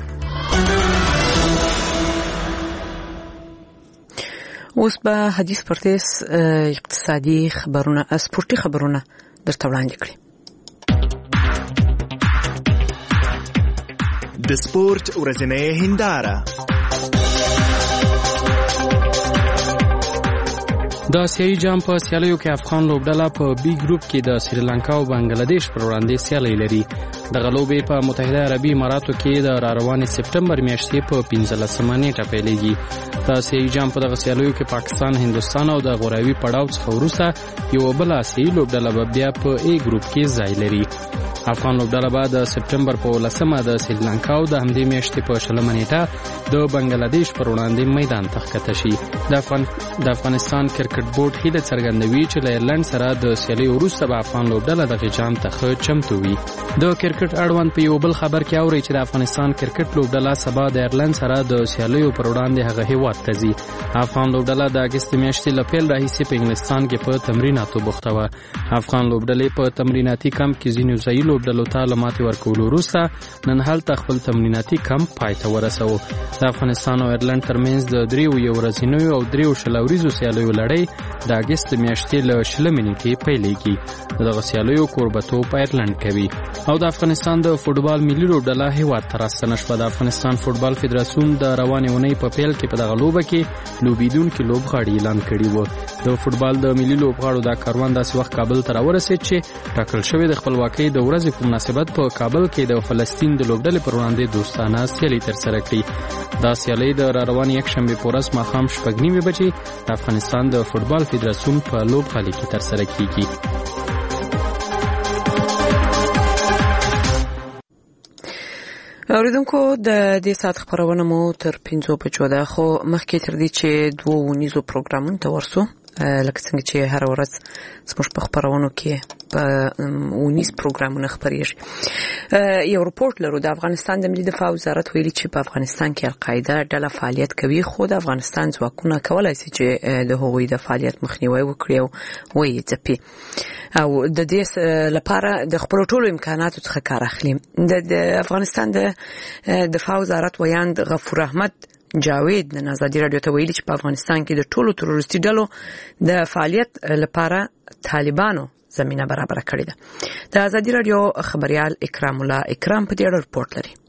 اوس به حدیث پرتیس اقتصادي خبرونه سپورتي خبرونه درته وړاندې کړي. د سپورت ورځنۍ هنداره. د آسیایي جام په سیالیو کې افغان لوبډله په بي ګروپ کې د سریلانکا او بنگلاديش پر وړاندې سیالي لري. د غلوبې په متحده عربي اماراتو کې د راروانې سپټمبر میاشتې په پنځلسمه نیټه پیلېږي. د آسیایي جام په دغه سیالیو کې پاکستان، هندوستان او د غوراوي پړاو څخه وروسته یو بل آسیایي لوبډله به بیا په ای ګروپ کې ځای لري. افغان لوبډله به د سپټمبر په ولسمه د سریلانکا او د همدې میاشتې په شلمه نیټه د بنگلاديش پر وړاندې میدان ته ښکته شي. د افغان د افغانستان کرکټ بورډ هیله څرګندوي چې له ایرلند سره د سیالۍ وروسته به افغان لوبډله دغه جام ته ښه چمتو وي. د کرکټ اړوند په یو بل خبر کې اوري چې د افغانستان کرکټ لوبډله سبا د ایرلند سره د سیالیو پر وړاندې هغه هیواد ته ځي. افغان لوبډله د اګست میاشتې له پیل راهیسې په انګلستان کې په تمریناتو بوخته وه. افغان لوبډلې په تمریناتي کمپ کې ځینو ځایي لوبډلو ته له ماتې ورکولو وروسته نن هلته خپل تمریناتي کمپ پای ته ورسوه. د افغانستان او ایرلند ترمنځ د دریو یو ورځنیو او دریو شلوریزو سیالیو لړۍ د اګست میاشتې له شلمې نیټې پیلېږي. دغه سیالیو کوربتوب په ایرلند کوي. او د افغانستان د فوټبال ملي لوبډله هیواد ته راستنه شوه. د افغانستان فوټبال فدراسیون د روانې اونۍ په پیل کې په دغه لوبه کې لوبېدونکي لوبغاړي اعلان کړي وو. د فوټبال د ملي لوبغاړو دا کاروان داسې وخت کابل ته راورسېد چې ټاکل شوې د خپلواکۍ د ورځې په مناسبت په کابل کې د فلسطین د لوبډلې پر وړاندې دوستانه سیالي ترسره کړي. دا سیالي د راروانې یکشنبې په ورځ ماښام شپږ نیمې بجې د افغانستان د فوټبال فدراسیون په لوبغالي کې ترسره کیږي. اوریدونکو د دې ساعت خبرونه مو تر پنځو بجو ده، خو مخکې تر دې چې دوه ونیزو پروګرامونو ته ورسو لکه څنګه چې هر ورځ زموږ په خبرونو کې په ونیز پروګرامونه خبرېږي. یو رپورټ لرو د افغانستان د ملي دفاع وزارت ویلي چې په افغانستان کې القاعده ډله فعالیت کوي، خو د افغانستان ځواکونه کولای شي چې د هغوی د فعالیت مخنیوي وکړي او ویې ځپي او د دې لپاره د خپل ټولو امکاناتو څخه کار اخلي. د افغانستان د دفاع وزارت ویاند غفور احمد جاوید د ازادي رادیو ته ویلي چې په افغانستان کې د ټولو تروریستي ډلو د فعالیت لپاره طالبانو زمينه برابر کړې ده. د ازادي رادیو خبريال اکرام الله اکرام په دې اړه رپورټ لري.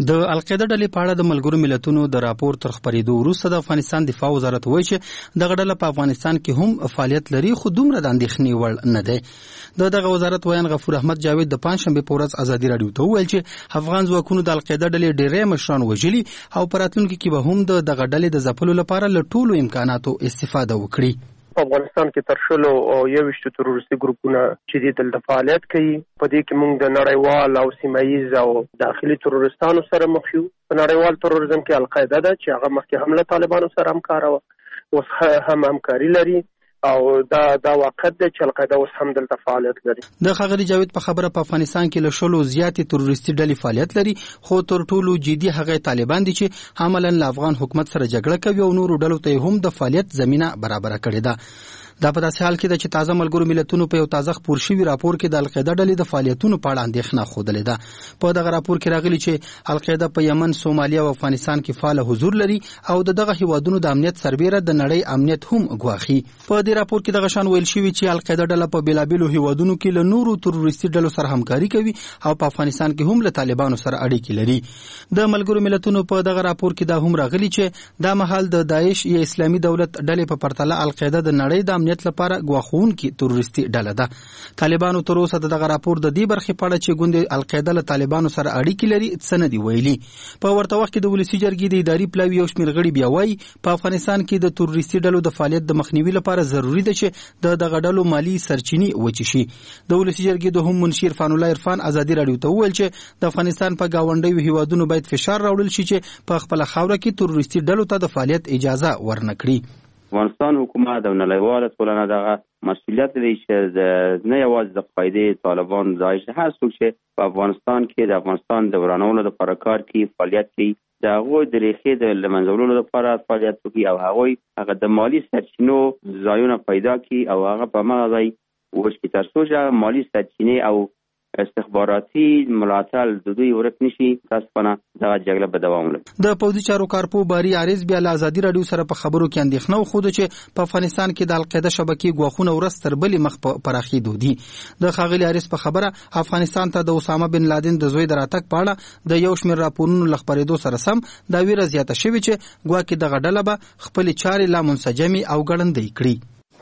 د القاعده ډلې په اړه د ملګرو ملتونو د راپور تر خپرېدو وروسته د افغانستان دفاع وزارت وایي چې دغه ډله په افغانستان کې هم فعالیت لري، خو دومره د اندېښنې وړ نه دی. د دغه وزارت ویان غفور احمد جاوید د پنځشنبې په ورځ ازادي راډیو ته وویل چې افغان ځواکونو د القاعده ډلې ډېری مشران وژلي او په راتلونکي کې به هم د دغه ډلې د ځپلو لپاره له ټولو امکاناتو استفاده وکړي. په افغانستان کې تر شلو او یویشتو تروریستي ګروپونه چې دې دلته فعالیت کوي. په دې کې موږ د نړیوال او سیمایي او داخلي تروریستانو سره مخ یو. په نړیوال تروریزم کې القاعده ده چې هغه مخکې هم له طالبانو سره همکاره وه، اوس هم همکاري لري او دا دا واقع ده چې القاعده اوس هم دلته فعالیت لري. د ښاغلي جاوید په خبره په افغانستان کې له شلو زیاتې تروریستي ډلې فعالیت لري، خو تر ټولو جدي هغه طالبان دي چې عملاً له افغان حکومت سره جګړه کوي او نورو ډلو ته هم د فعالیت زمینه برابره کړې ده. دا په داسې حال کې ده چې تازه ملګرو ملتونو په یو تازه خپور شوي راپور کې د القاعده ډلې د فعالیتونو په اړه اندېښنه ښودلې ده. په دغه راپور کې راغلي چې القاعده په یمن، سومالیا او افغانستان کې فعال حضور لري او د دغه هیوادونو د امنیت سربېره د نړۍ امنیت هم ګواښي. په دې راپور کې دغه شان ویل شوي چې القاعده ډله په بېلابېلو هیوادونو کې له نورو تروریستي ډلو سره همکاري کوي او په افغانستان کې هم له طالبانو سره اړیکې لري. د ملګرو ملتونو په دغه راپور کې دا هم راغلي چې دا مهال د داعش یا اسلامي دولت ډلې په پرتله القاعده د نړۍ د امنیت لپاره ګواښ خونکی تروریستي ډله ده. طالبانو تر اوسه دغه راپور د دې برخې په اړه چې ګوند القاعده له طالبانو سره اړیکې لري څه نه دي ویلي. په ورته وخت کې د ولسي جرګې د اداري پلاوي یو شمېر غړي بیا وایي په افغانستان کې د تروریستي ډلو د فعالیت د مخنیوي لپاره ضروري ده چې د دغه ډلو مالی سرچینې وچې شي. د ولسي جرګې د هم منشي عرفان الله عرفان ازادي راډیو ته وویل چې د افغانستان په گاونډیو هیوادونو باید فشار راوړل شي چې په خپل خاوره کې تروریستي ډلو ته د فعالیت اجازه ورنکړي. افغانستان حکومت او نړیواله ټولنه دغه مسؤلیت لري چې نه یوازې د فایدې طالبان داعش هر څوک چې په افغانستان کې د افغانستان د ورانولو لپاره کار کوي فعالیت کوي د هغوی د ریښې د له منځه وړلو لپاره فعالیت وکړي او هغوی هغه د مالي سرچینو ځایونه پیدا کړي او هغه په هماغه ځای وشکي تر څو چې مالي سرچینې او استخباراتي ملاتړ د دوی ورک نشي. تاسفانه دغه جګړه به دوام ولري. د پوځي چارو کارپو باری عارض بیا له ازادي راډیو سره په خبرو کې اندېښنه وښوده چې په افغانستان کې د القاعده شبکې ګواښونه ورځ تر بلې مخ په پراخېدو دي. د ښاغلي عارض په خبره افغانستان ته د اسامه بن لادن د زوی د راتګ په اړه د یو شمېر راپورونو له خپرېدو سره سم دا ویره زیاته شوې چې ګواکې دغه ډله به خپلې چارې لا منسجمې او ګړندۍ کړي.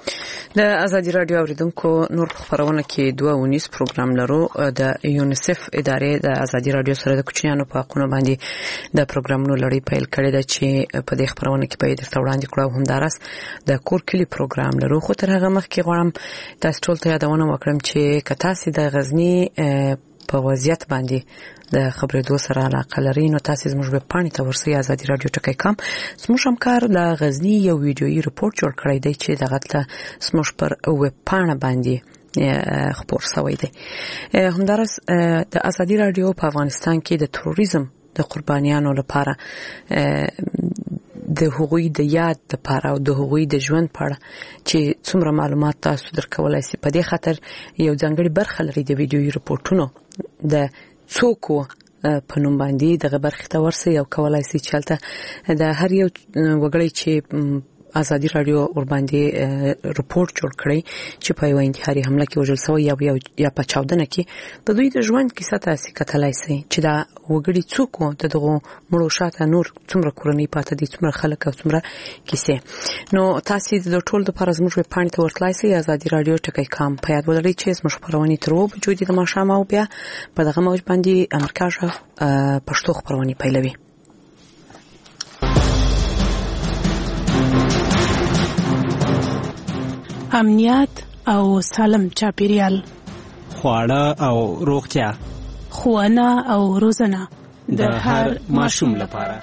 د ازادي راډیو اوریدونکو نور خبرونه کې دوه ونیس پروګرام لرو. د یونیسف ادارې د ازادي راډیو سره د کوچنیانو په حقوقو باندې د پروګرامونو لړۍ پیل کړې ده چې په دې خبرونه کې به درته وړاندې کړو. همدارس د کور کلی پروګرام لرو، خو تر هغه مخکې غواړم تاسو ټول ته یادونه وکړم چې که تاسو د غزنی په وضعیت باندې د خبرېدو سره علاقه لرئ نو تاسو زموږ ویب پاڼې ته ورسئ ازادي راډیو ټکی کام. زموږ همکار د غزنی یو ویډیويي رپورټ جوړ کړی دی چې دغه ته زموږ پر ویب پاڼه باندې خبر شوی دی. همدارس د ازادي راډیو په افغانستان کې د تروریزم د قربانیانو لپاره د هغوی د یاد لپاره او د هغوی د ژوند په اړه چې څومره معلومات تاسو درکولای شئ په دې خاطر یو ځانګړي برخه لري د ویډیويي رپورټونو د څوک په نوم باندې دغه برخه ته ورسئ او کولای شئ چې هلته د هر یو وګړي چې ازادي راډیو ور باندې رپورټ جوړ کړی چې په یو انتحاري حمله کې وژل شوی یا یا په چاودنه کې د دوی د ژوند کیسه تاسو کتلای شئ چې دا وګړي څوک وو د دغه مړو شاته نور څومره کورنۍ پاتې دي څومره خلک او څومره کیسې. نو تاسو د ټول د پر زموږ په پاڼې ته ورتلای شئ ازادي راډیو ټکی کام په یاد ولرئ چې زموږ خبرونه تر وو بجو دي د ماښام او بیا په دغه موج باندې امریکا ژغ پښتو خبرونه پیلوي. امنیت او سالم چاپیریال، خواړه او روغتیا، ښوونه او روزنه د هر ماشوم لپاره.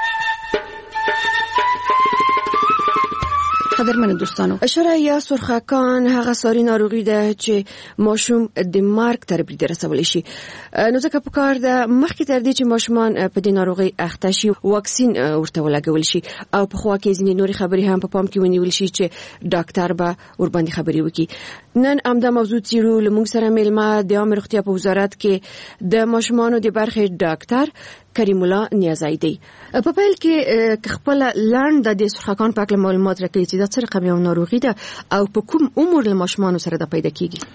قدرمن دوستانو، اشاره یا سرخکان هغه ساري ناروغي ده چې ماشوم د مرګ ته رسولی شي. نو ځکه په کار ده مخکې تر دې چې ماشومان په دې ناروغي اخته شي واکسین ورته ولګول شي او په خوا کې ځینې نورې خبرې هم په پام کې ونیول شي چې ډاکټر به ور باندې خبرې وکړي. نن همدا موضوع څیړو. لمونږ سره میلمه د عامه روغتیا په وزارت کې د ماشومانو د برخې ډاکټر کریم الله نیازی دی. په پیل کې خپل لاند د سرخکان په اړه معلومات راکړي چې دا څه رقم یو ناروغي ده او په کوم عمر له ماشومانو سره د پیدا کیږي.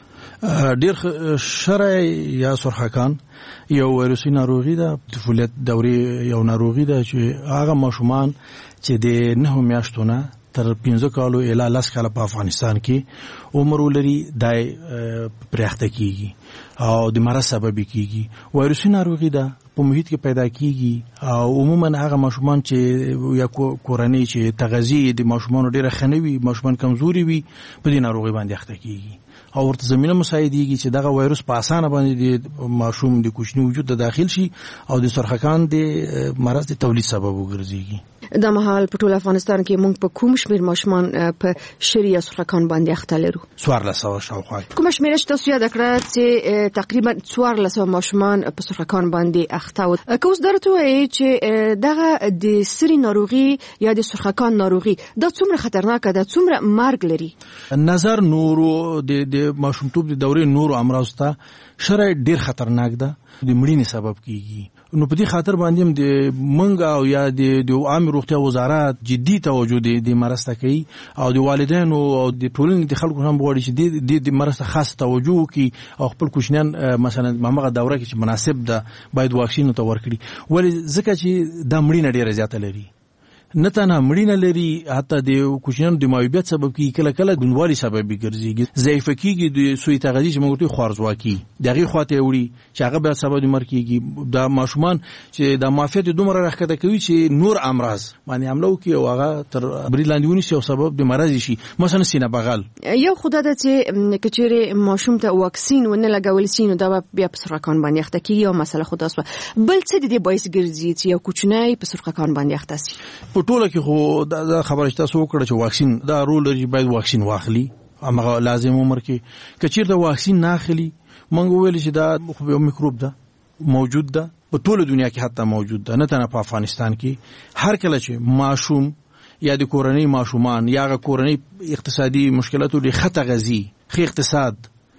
ډیر شرع یا سرخکان یو ویروسي ناروغي ده، طفولیت دورې یو ناروغي ده چې هغه ماشومان چې د نه میاشتو نه تر پنځه کالو اله لس کاله په افغانستان کې عمر ولري دای پرېخته کیږي او د مرض سبب کیږي. ویروسي ناروغي ده په محیط کې پیدا کیږي او عموما هغه ماشومان چې یا کورنۍ چې تغذیه د ماشومان ډیره خنوي، ماشومان کمزوري وي، په دې ناروغي باندې اخته کیږي او ورته زمينه مساعدېږي چې دغه وایروس په اسانه باندې د ماشوم د کوچني وجود ته داخل شي او د سرخکان د مرض د تولید سبب وګرځي. د مهال په ټول افغانستان کې موږ په کوم شمیر ماشومان په شری سرخکان باندې اخته لرو؟ څوارلس سوه شاوخوا. کوم شمیر چې تاسو یاد کړئ چې تقریبا څوارلس سوه ماشومان په سرخکان باندې اخته و. که اوس درته وایي چې دغه د سری ناروغي یا د سرخکان ناروغي دا څومره خطرناکه ده، څومره مرګ لري؟ نظر نورو د ماشومتوب د دورې نورو امراض ته شرع ډیر خطرناک ده، د مړینې سبب کیږي. نو په دې خاطر باندې د منګ او یا د عام روغتیا وزارت جدي توجه د مرض ته کوي او د والدینو او د ټولنې د خلکو هم غواړي چې د مرض ته خاص توجه وکړي او خپل کوچنیان مثلا مامغه دوره کې چې مناسب ده باید واکسین ته ورکړي، ولې ځکه چې دا مړینه ډیره زیاته لري. نه تنها مړینه لري، حتی د کوچنیانو د معیوبیت سبب کیږي، کله کله ګنوالي سبب ګرځي، ضعیف کیږي د سوی تغذیه چې موږ ته خوارزواکي دغه خواته وړي چې هغه به سبب د مرګ کیږي. دا ماشومان چې د معافیت دومره راکته کوي چې نور امراض باندې حمله وکړي او هغه تر بریلاندونی شي او سبب د مرض شي، مثلا سینه بغل. یو خدای ته چې کچېره ماشوم ته واکسین ونه لګول شي نو دا بیا په سرخکان باندې اخته کیږي او مسله خداس بل څه د دې باعث ګرځي چې یو کوچنی په سرخکان باندې اخته شي. ټوله کې خو دا خبره تاسو وکړه چې واکسین دا رول لري، باید واکسین واخلي، هغه لازم عمر کې کچیر دا واکسین نه اخلي. مونږ ویل چې دا خو یو میکروب ده موجود ده په ټوله دنیا کې، حتی موجود ده نه تنه په افغانستان کې. هر کله چې ماشوم یا د کورنۍ ماشومان یا د کورنۍ اقتصادي مشکلاتو د خطه غزي خې اقتصاد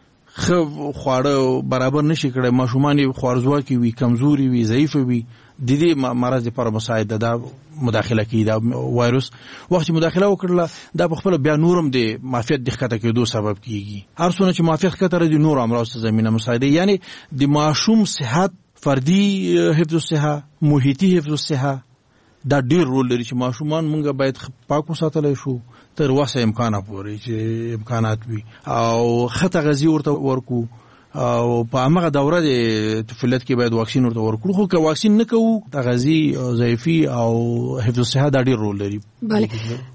خو خواړه برابر نشي کړي، ماشومان خوارزواکي وي، کمزوري وي، ضعیف وي، د دې مرض لپاره مساعده ده مداخله کوي. دا وایروس وخت مداخله وکړه دا په خپل بیا نورم د معافیت د ښکته کېدو سبب کیږي. هر څونه چې معافیت ښکته لري نور امراض ته زمينه مساعده، یعنی د ماشوم صحت، فردي حفظ الصحه، محیطي حفظ الصحه دا ډیر رول لري چې ماشومان مونږ باید پاک وساتل شو تر وسه امکانات پورې چې امکانات وي او خطه غذي ورته ورکو او په هغه دوره د طفولیت کې باید واکسین ورته ورکړو. خو که واکسین نه کوو تغذیه او ضعیفي او حفظ الصحه دا ډیر رول لري. بله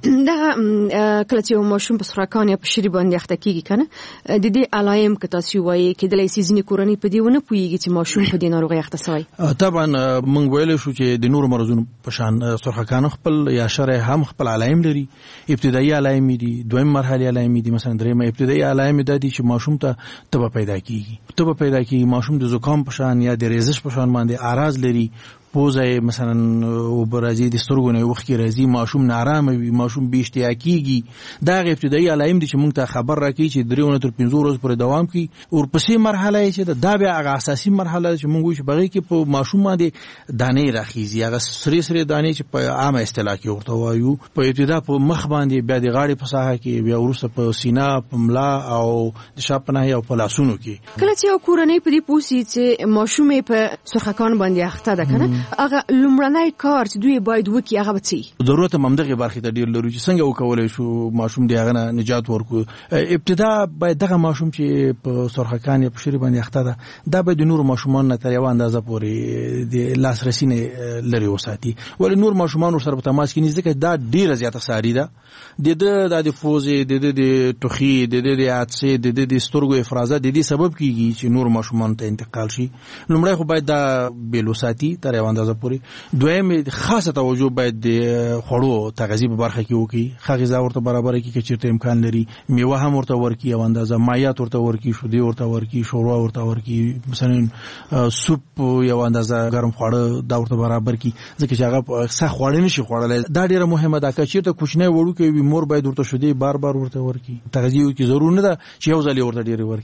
دا کله چې ماشوم په سرخکان یا په شری باندې اخته کیږي کنه د دې علایم که تاسو وایي کې د لیسیزنی کورنۍ په دې ونه پويږي چې ماشوم په دې ناروغي اخته شوی. طبعا مونږ ویل شو چې د نور مرزونو په شان سرخکان خپل یا شرع هم خپل علایم لري. ابتدایي علایم دي، دویم مرحله علایم دي، مثلا درېمه ابتدایي علایم دي چې ماشوم ته تبه پیدا کیږي. تبه پیدا کیږي، ماشوم د زکام په شان یا د ریزش په شان باندې اعراض لري، پوزه مثلا وبرازي د سترګو نه وخت کې راځي، ماشوم نارامه وي، ماشوم بي اشتیاکيږي. دا غو ابتدایي علایم دي چې موږ ته خبر راکړي چې درېونه تر پنځه ورځې پورې دوام کوي. او پسې مرحله چې دا بیا هغه اساسي مرحله چې موږ چې بغي کې په ماشوم باندې دانې راخیږي، هغه سری سری دانې چې په عامه اصطلاح کې ورته وایو. په ابتدا په مخ باندې، بیا د غاړې په ساحه کې، بیا ورسره په سینه، په ملا او د شا په ناحیه او په لاسونو کې. کله چې یو کورنۍ په دې پوسی چې ماشوم په سرخکان باندې اخته ده کنه هغه لومړنی کار چې دوی باید وکړي هغه به څه ضرورت ممدغه برخه ته ډیر لري چې څنګه وکولای شو ماشوم دی هغه نجات ورکو. ابتدا باید دغه ماشوم چې په سرخکان یا په شری باندې اخته ده دا باید نور ماشومان نه تر یو اندازه پورې د لاسرسي نه لري وساتي، ولې نور ماشومان سره په تماس کې نه ځکه دا ډیره زیاته ساري ده. د د د فوزي د د ټوخي د د عطسه د د سترګو افرازات د دې سبب کیږي چې نور ماشومان ته انتقال شي. لومړی خو باید دا بیلوساتي تر یو اندازه پورې. دویم خاصه توجه باید د خوړو تغذیه په برخه کې وکړي، غذا ورته برابر کړي چې چیرته امکان لري، میوه هم ورته ورکړي، یو اندازه مایعات ورته ورکړي، شودې ورته ورکړي، شوروا ورته ورکړي، مثلا سوپ یو اندازه ګرم خواړه دا ورته برابر کړي ځکه چې هغه سخت خواړه نشي خوړلای. دا ډیره مهمه ده. که چیرته کوچنی وړو کې مور باید ورته شودې بار بار ورته ورکړي. تغذیه کې ضرور نه ده چې یو ځل ورته ډیره ورکړي،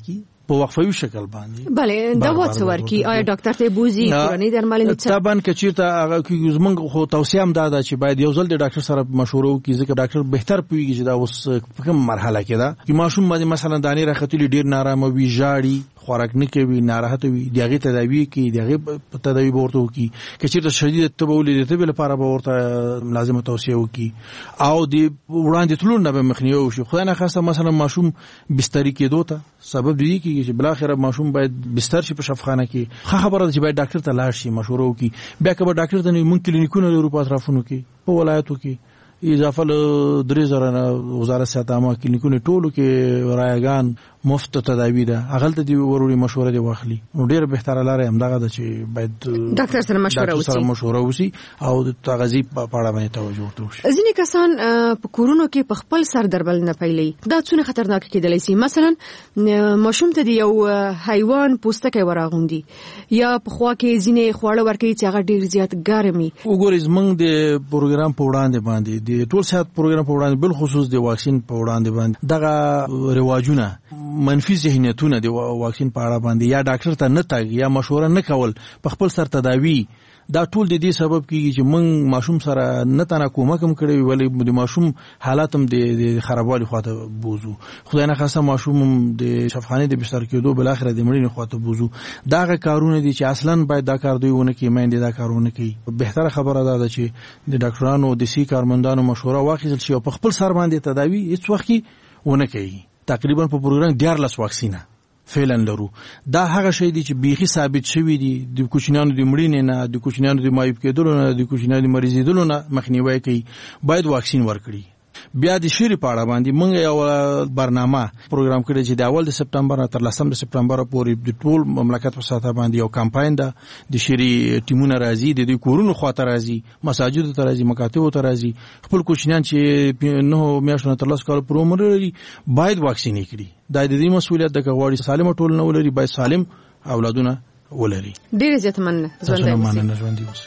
په وقفوي شکل باندې بله دا وڅ ورکی آیا ډاکټر ته بوزي کورنۍ درملنه څه طبعا کچیرته هغه کې زمونږ خو توصیه هم دا ده چې باید یو ځل د ډاکټر سره مشوره وکړي ځکه ډاکټر بهتر پوهیږي چې دا اوس په کوم مرحله کې ده چې ماشوم باندې مثلا دانې راختلی ډیر نارامه وي ژاړي خوراک نه کوي ناراحت وي دغه تداوی کوي دغه تداوی ورته وکړي کچیرته شدید تبول دي ته لپاره به ورته لازمه توصیه وکړي او د وړاندې تلون نه به مخنیوي وشي خو نه خاصه مثلا ماشوم بستر کېدو ته سبب دی چې بل اخر ماشوم باید بستر شي په شفاخانه کې خه خبره چې باید ډاکټر ته لاړ شي مشوره وکړي بیا که به ډاکټر ته نه ممکن کلینیکونه لرو په اطرافونو کې په ولایتو کې اضافه له درې زره وزارت صحت عامه کلینیکونه ټولو کې رایگان مفت تداوی ده هغه ته دی وروري مشوره دی واخلي نو ډیر بهتره لاره هم دغه ده چې باید ډاکټر سره مشوره وشي ډاکټر سره مشوره وشي او د تغذی په اړه باندې توجه وکړي ځینې کسان په کورونو کې په خپل سر دربل نه پیلي دا څونه خطرناک کېدلی شي مثلا ماشوم ته دی یو حیوان پوستکی وراغوندي یا په خوا کې ځینې خواړه ورکوي چې هغه ډیر زیات ګرمي وګورئ زمونږ د پروګرام په وړاندې باندې د ټول صحت پروګرام په وړاندې بل خصوص د واکسین په وړاندې باندې دغه رواجونه منفي ذهنیتونه د واکسین په اړه باندې یا ډاکټر ته نه تاګ یا مشوره نه کول په خپل سر تداوی دا ټول د دې سبب کیږي چې موږ ماشوم سره نه تنه کومک هم کړی ولی د ماشوم حالات هم د خرابوالي خواته بوزو خدای نه خاصه ماشوم د شفاخانه د بستر کېدو بل اخر د مړینې خواته بوزو داغه کارونه دي چې اصلا باید دا کار دوی ونه کوي مېندې دا کارونه کوي بهتره خبره ده چې د ډاکټرانو د سي کارمندانو مشوره واخیستل شي او په خپل سر باندې تداوی هیڅ وخت ونه کوي تقریبا په پروګرام دیارلس واکسینه فعلا لرو دا هغه شی دی چې بیخي ثابت شوی دی د کوچنیانو د مړینې نه د کوچنیانو د مایوب کېدلو نه د کوچنیانو د مریضېدلو نه مخنیوي کوي باید واکسین ورکړي بیا د شری پاړه باندې موږ یو برنامه پروګرام کړی چې د اول د سپتمبر تر لسم د سپتمبر پورې د ټول مملکت په ساته باندې یو کمپاین ده د شری ټیمونه راځي د دې کورونو خواته راځي مساجد ته راځي مکاتب ته راځي خپل کوچنیان چې نو میاشتو تر لس کال پر عمر لري باید واکسین کړي دا د دې مسؤلیت د غواړي سالم ټول نه ولري باید سالم اولادونه ولري ډیر زیات مننه ژوند دی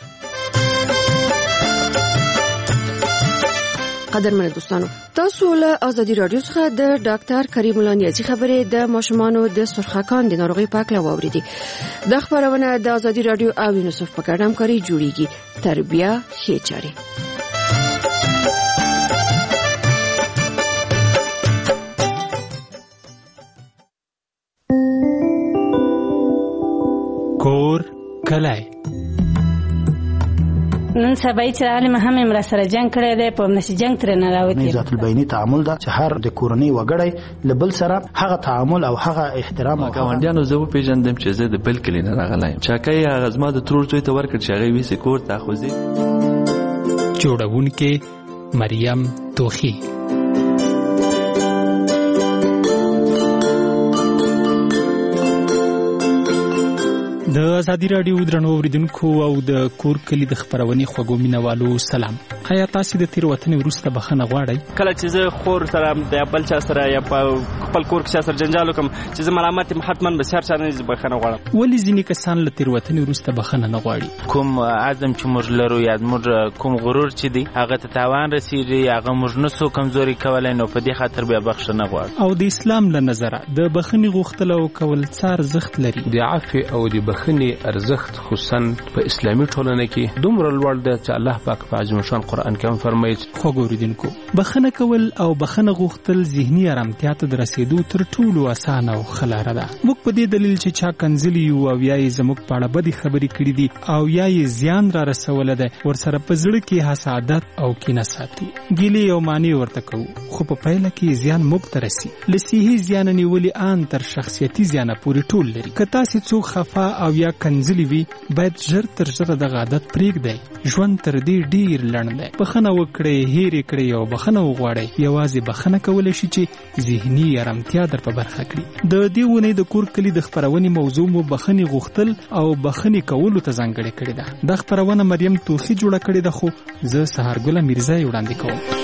قدرمن دوستانو تاسو له ازادي رادیو څخه د ډاکټر کریم الله نیازي خبرې د ماشومانو د سرخکان د ناروغي په اړه واوریدي د خبرونه د ازادي رادیو او یونیسف په ګډه همکاري جوړیږي تربیه ښه چاري کور کلای نن سبا چې عالم هم امر سره جنگ کړی دی په نشي جنگ تر نه راوتی ذات البینی تعامل دا چې هر د کورنۍ وګړی لبل سره هغه تعامل او هغه احترام او ګاونډیانو زه په پیژندم چې زه د بل کلی نه راغلایم چاکای هغه زما د ترور څوی ته ورکړ چې هغه وی سکور تاخوزي جوړونکې مریم توخی د ازادي رادیو درنو اوریدونکو او د کور کلی د خبرونې خوګو مینوالو سلام آیا تاسو د تیروتنې وروسته بخښنه غواړئ کله چې زه خور سره د بل چا سره یا په خپل کور کې سره جنجال وکم چې زه ملامت یم حتما به هر چا نه بخښنه غواړم ولې ځینې کسان له تیروتنې وروسته بخښنه نه غواړي کوم عزم چې موږ لرو یا موږ کوم غرور چې دی هغه ته تاوان رسیږي هغه موږ نه سو کمزوري کولای نو په دې خاطر بیا بخښنه غواړو او د اسلام له نظره د بخښنې غوښتل او کول څه ارزښت لري د عفو او د بخښنې ارزښت خصوصا په اسلامي ټولنه کې دومره لوړ دی چې الله پاک په عظیم شان قرآن کې هم فرمایي خو ګوریدونکو بخښنه کول او بخښنه غوښتل ذهني آرامتیا ته د رسیدو تر ټولو اسانه او خلاره ده موږ په دې دلیل چې چا کنځلي یو او یا یې زموږ په اړه بدې خبرې کړې دي او یا یې زیان را رسولی دی ورسره په زړه کې حسادت او کینه ساتي ګیلې او مانې ورته کوو خو په پایله کې زیان موږ ته رسي له صحي زیانه نیولې ان تر شخصیتي زیانه پورې ټول لري که تاسې څوک خفه او یا کنځلي وي باید ژر تر ژره دغه عادت پرېږدئ ژوند تر دې ډېر لنډ دی بخښنه وکړئ هېرې کړئ او بخښنه وغواړئ یوازې بخښنه کولی شي چې ذهني ارامتیا در په برخه کړي د دې اونۍ د کور کلي د خپرونې موضوع مو بخښنې غوښتل او بخښنې کولو ته ځانګړې کړې ده دا خپرونه مریم توخي جوړه کړې ده خو زه سهارګله میرزا یې وړاندې کوم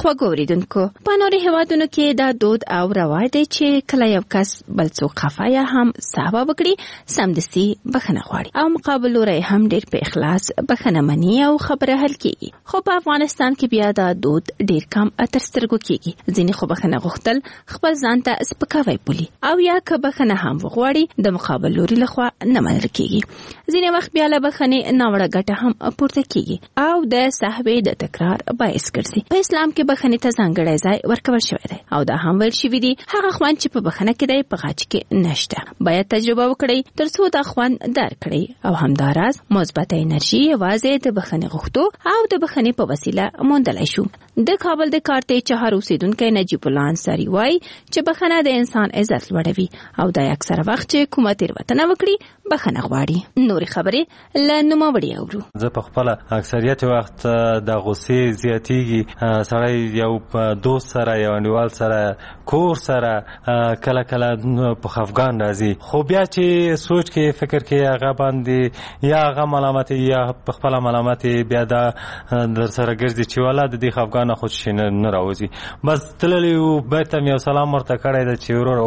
خوږو اوریدونکو په نورو هیوادونو کې دا دود او رواج دی چې کله یو کس بل څوک خفه یا هم صحبه وکړي سمدستي بخښنه غواړي او مقابل لوری هم ډیر په اخلاص بخښنه مني او خبره حل کیږي. خو په افغانستان کې بیا دا دود ډیر کم اتر سترګو کیږي. ځینې خو بخښنه غوښتل خپل ځان ته سپکاوی بولي او یا که بخښنه هم وغواړي د مقابل لوري لخوا نه منل کیږي. ځینې وخت بیا له بخښنې ناوړه ګټه هم پورته کیږي او د صحوې د تکرار باعث ګرځي. په اسلام کې بخښنې ته ځانګړی ځای ورکول شوی دی او دا هم ویل شوي دي هغه خوند چې په بخښنه کې دی په غچ کې نشته. باید تجربه وکړئ ترڅو دا خوند درک کړئ او همداراز مثبته انرژي یوازې د بخښنې غوښتو او د بخښنې په وسیله موندلی شو. د کابل د کارتې چهار اوسیدونکی نجیب الله انصاري وایي چې بخښنه د انسان عزت لوړوي او دا اکثره وخت چې کومه تېروتنه وکړي بخښنه غواړي. نورې خبرې له نوموړي اورو. زه په خپله اکثریت وخت د غصې زیاتیږي، سړی یو دوست سره یو انډیوال سره کور سره کله کله په خفګان راځي، خو بیا چې سوچ کې فکر کې هغه باندې یا هغه ملامت یا په خپله ملامت بیا دا در سره ګرځي چې والا د دې خفګان خود شي نه راوځي. بس تللی و بیرته مې یو سلام ورته کړی ده چې وروره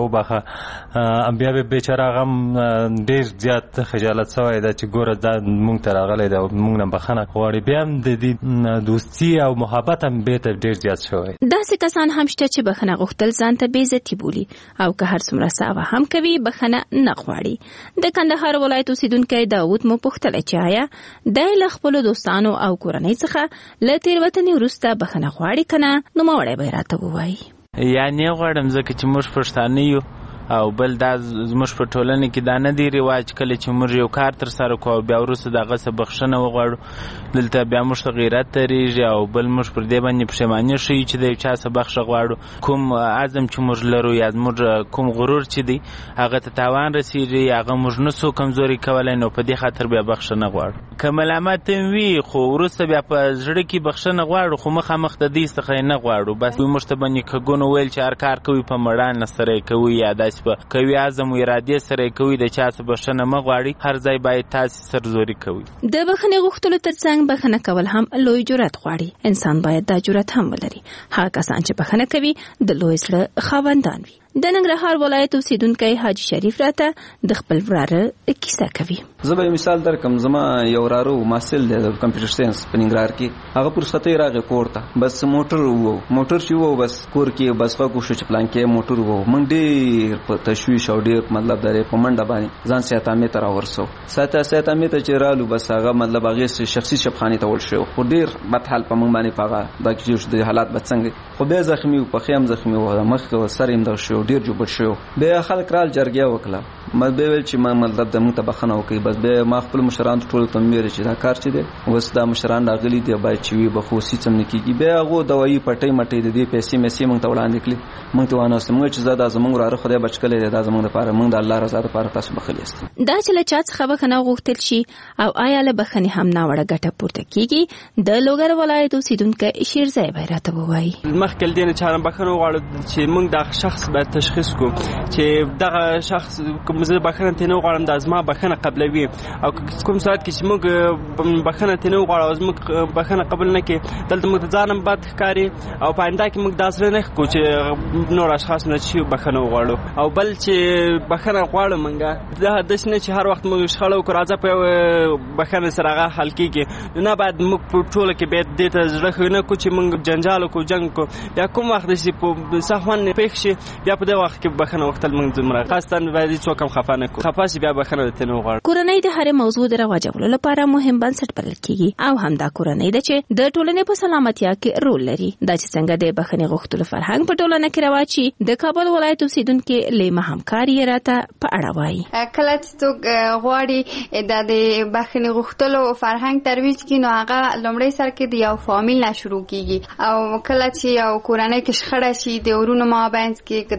وبخښه، بیا به بیچاره هغه هم ډېر زیات خجالت شوی ده چې ګوره دا مونږ ته راغلی ده او مونږ نه بخښنه غواړي. بیا هم د دې دوستي او محبت هم بیرته ډېر زیات شوی. داسې کسان هم شته چې بخښنه غوښتل ځان ته بې عزتي بولي او که هر څومره ساوه هم کوي بخښنه نه غواړي. د کندهار ولایت اوسیدونکی داود مو پوښتلی چې آیا دی له خپلو دوستانو او کورنۍ څخه له تېروتنې وروسته بخښنه غواړي که نه؟ نوموړی به یې راته ووایي. یعنې غواړم ځکه چې موږ پښتانه یو او بل دا زموږ په ټولنه کې دا نه دی رواج کله چې موږ یو کار تر سره کوو بیا وروسته د هغه څه بخښنه وغواړو. دلته بیا موږ ته غیرت تېرېږي او بل موږ پر دې باندې پښیماني ښیي چې د یو چا څه بخښه غواړو. کوم عزم چې موږ لرو یا زموږ کوم غرور چې دی هغه ته تاوان رسېږي، هغه موږ نسو کمزوري کولی، نو په دې خاطر بیا بخښنه غواړو. که ملامت هم وي خو وروسته بیا په زړه کې بخښنه غواړو، خو مخامخ د دې څخه یې نه غواړو. بس موږ ته به نیکهګونو ویل چې هر کار کوي په مړانه سره یې کوي یا داسې په کوي عزم و ارادې سره یې کوي، د چا څه بخښنه مه غواړي. هر ځای باید تاسې سرزوري کوي. د بخښنې غوښتلو ترڅنګ بخښنه کول هم لوی جرأت غواړي. انسان باید دا جرأت هم ولري. هغه کسان چې بخښنه کوي د لوی زړه خاوندان وي. د ننګرهار ولایت اوسیدونکی حاجي شریف راته د خپل وراره کیسه کوي. زه به مثال درکم. زما یو وراره محصل دی د کمپیوټر ساينس په ننګرهار کې. هغه پر سطحي راغی کور ته، بس موټر وو موټر شي وو بس کور کې بس فکو شو چې پلان کې موټر وو. مونږ ډېر په تشویش او ډېر مطلب درې په منډه باندې ځان سیاتامې ته راورسو. ساته سیاتامې ته چې رالو بس هغه مطلب هغه شخصي شپخانه ته ول شو. خو ډېر بد حال په مونږ باندې پاغه دا کې د حالات بڅنګ خو به زخمی په خیم زخمی و مخ سر یې مدغ شو ډېر جوړ شو. به خلک رال جرګه وکړه، ما به ویل چې ما مطلب د مونږ ته بخښنه وکړي. بس به ما خپل مشران ټول ته مې چې دا کار چې دی اوس دا مشران راغلي دي باید چې وي بخوسي څم نه کیږي. بیا هغه دوايي پټي مټي د دې پیسې مې مونږ ته وړاندې کړې. مونږ ته وانه سمږ چې زدا زمونږ را خدای بچکلې دا زمونږ لپاره مونږ د الله رضا لپاره تاسو بخښلی است. دا چې له چا څخه بخښنه غوښتل شي او آیا له بخښنې هم ناوړه ګټه پورته کیږي، د لوګر ولایت اوسیدونکی شیرزای به راته ووایي. مخکې له دې نه چې هغه بخښنه وغواړو چې مونږ دغه شخص باید تشخیص کړو چې دغه شخص کوم زه بخښنه ته نه وغواړم دا زما بخښنه قبلوي، او کوم صورت کې چې موږ بخښنه ته نه وغواړو او زموږ بخښنه قبل نه کړي دلته موږ ته ځان هم بد ښکاري او په آینده کې موږ داسې نه ښکو چې نور اشخاص نه چې بخښنه وغواړو. او بل چې بخښنه غواړو موږ دا داسې نه چې هر وخت موږ شخړه وکړو راځه په بخښنه سره هغه حل کېږي. نه باید موږ په ټوله کې باید دې ته زړه ښه نه کړو چې موږ جنجال وکړو جنګ کړو. بیا کوم وخت داسې په سهون پېښ شي بیا په دې وخت کې بخښنه وغوښتل موږ زموږ خاصتاً باید څوک هم خفه نه کړو. خفه شي بیا بخښنه ته نه وغواړو. کورنۍ د هرې موضوع د رواجولو لپاره مهم بنسټ بلل کېږي او همدا کورنۍ ده چې د ټولنې په سلامتیا کې رول لري. دا چې څنګه د بخښنې غوښتلو فرهنګ په ټولنه کې رواج شي د کابل ولایت اوسیدونکي لیما همکاري راته په اړه وایي. کله چې څوک غواړي د بخښنې غوښتلو فرهنګ ترویج کړي نو هغه لومړی سر کې د یو فامیل نه شروع کیږي او کله چې یو کورنۍ کې شخړه شي د ورونو مابین کې د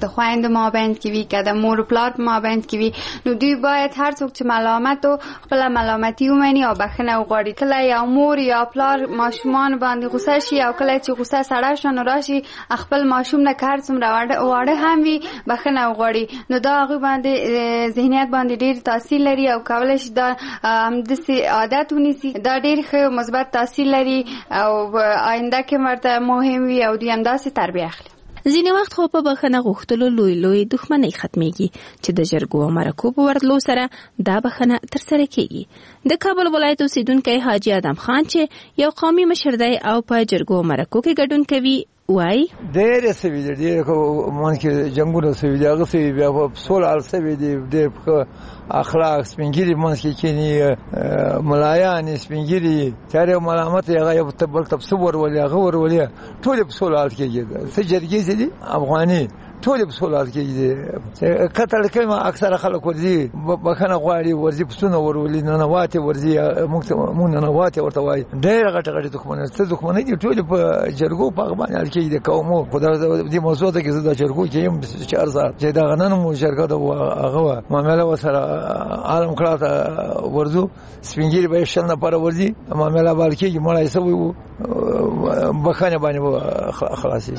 د خويندو مابین کې وي که د مور پلار په مابین کې وي نو دوی باید هر څوک چې ملامت او خپل ملامتي ومني او بخښنه وغواړي. کله یو مور یا پلار ماشومان باندې غوسه شي او کله چې غوسه سړه شي نو راشي خپل ماشوم نه کار څومره واړه هم وي بخښنه وغواړي نو دا هغه باندې ذهنیت باندې ډیر تاثیر لري او کولای شي دا همداسې عادت ونیسي. دا ډیر ښه مثبت تاثیر لري او آینده کې مرته مهم وي او دوی همداسې تربیه اخلي. ځینې وخت خو په بخښنه غوښتلو لوی لوی دښمنۍ ختمېږي چې د جرګو او مرکو په ورتلو سره دا بخښنه ترسره کېږي. د کابل ولایت اوسیدونکی حاجي ادم خان چې یو قومي مشر دی او په جرګو او مرکو کې ګډون کوي وای ډېر سوي دي ډېر مونږ کې جنگونه سوي دي هغه سوي بیا په سول ال سوي دي ډېر اخلاق سپینګری مونږ کې کینی ملایان سپینګری چاره ملامت هغه یو تبل تبصور ولې هغه ور ولې ټول په سول ال کې سجدګي دي افغاني ټول په سول ال کې قتل کله اکثر خلک ورزي بخنه غواړي ورزي پسونه ورولي نه نواته ورزي مونږ نه نواته ورته وای ډېر غټ غټ دښمنه ست دښمنه دي ټول په جرګو په باندې کې د قومو خدای دې موضوع ته کې زده جرګو کې هم چهار ساعت چې دا غنن مو جرګه دا هغه معاملې وسره عالم کړه ورزو سپینګری به شل نه پر ورزي معاملې بالکې مړای سوي بخنه باندې خلاصي.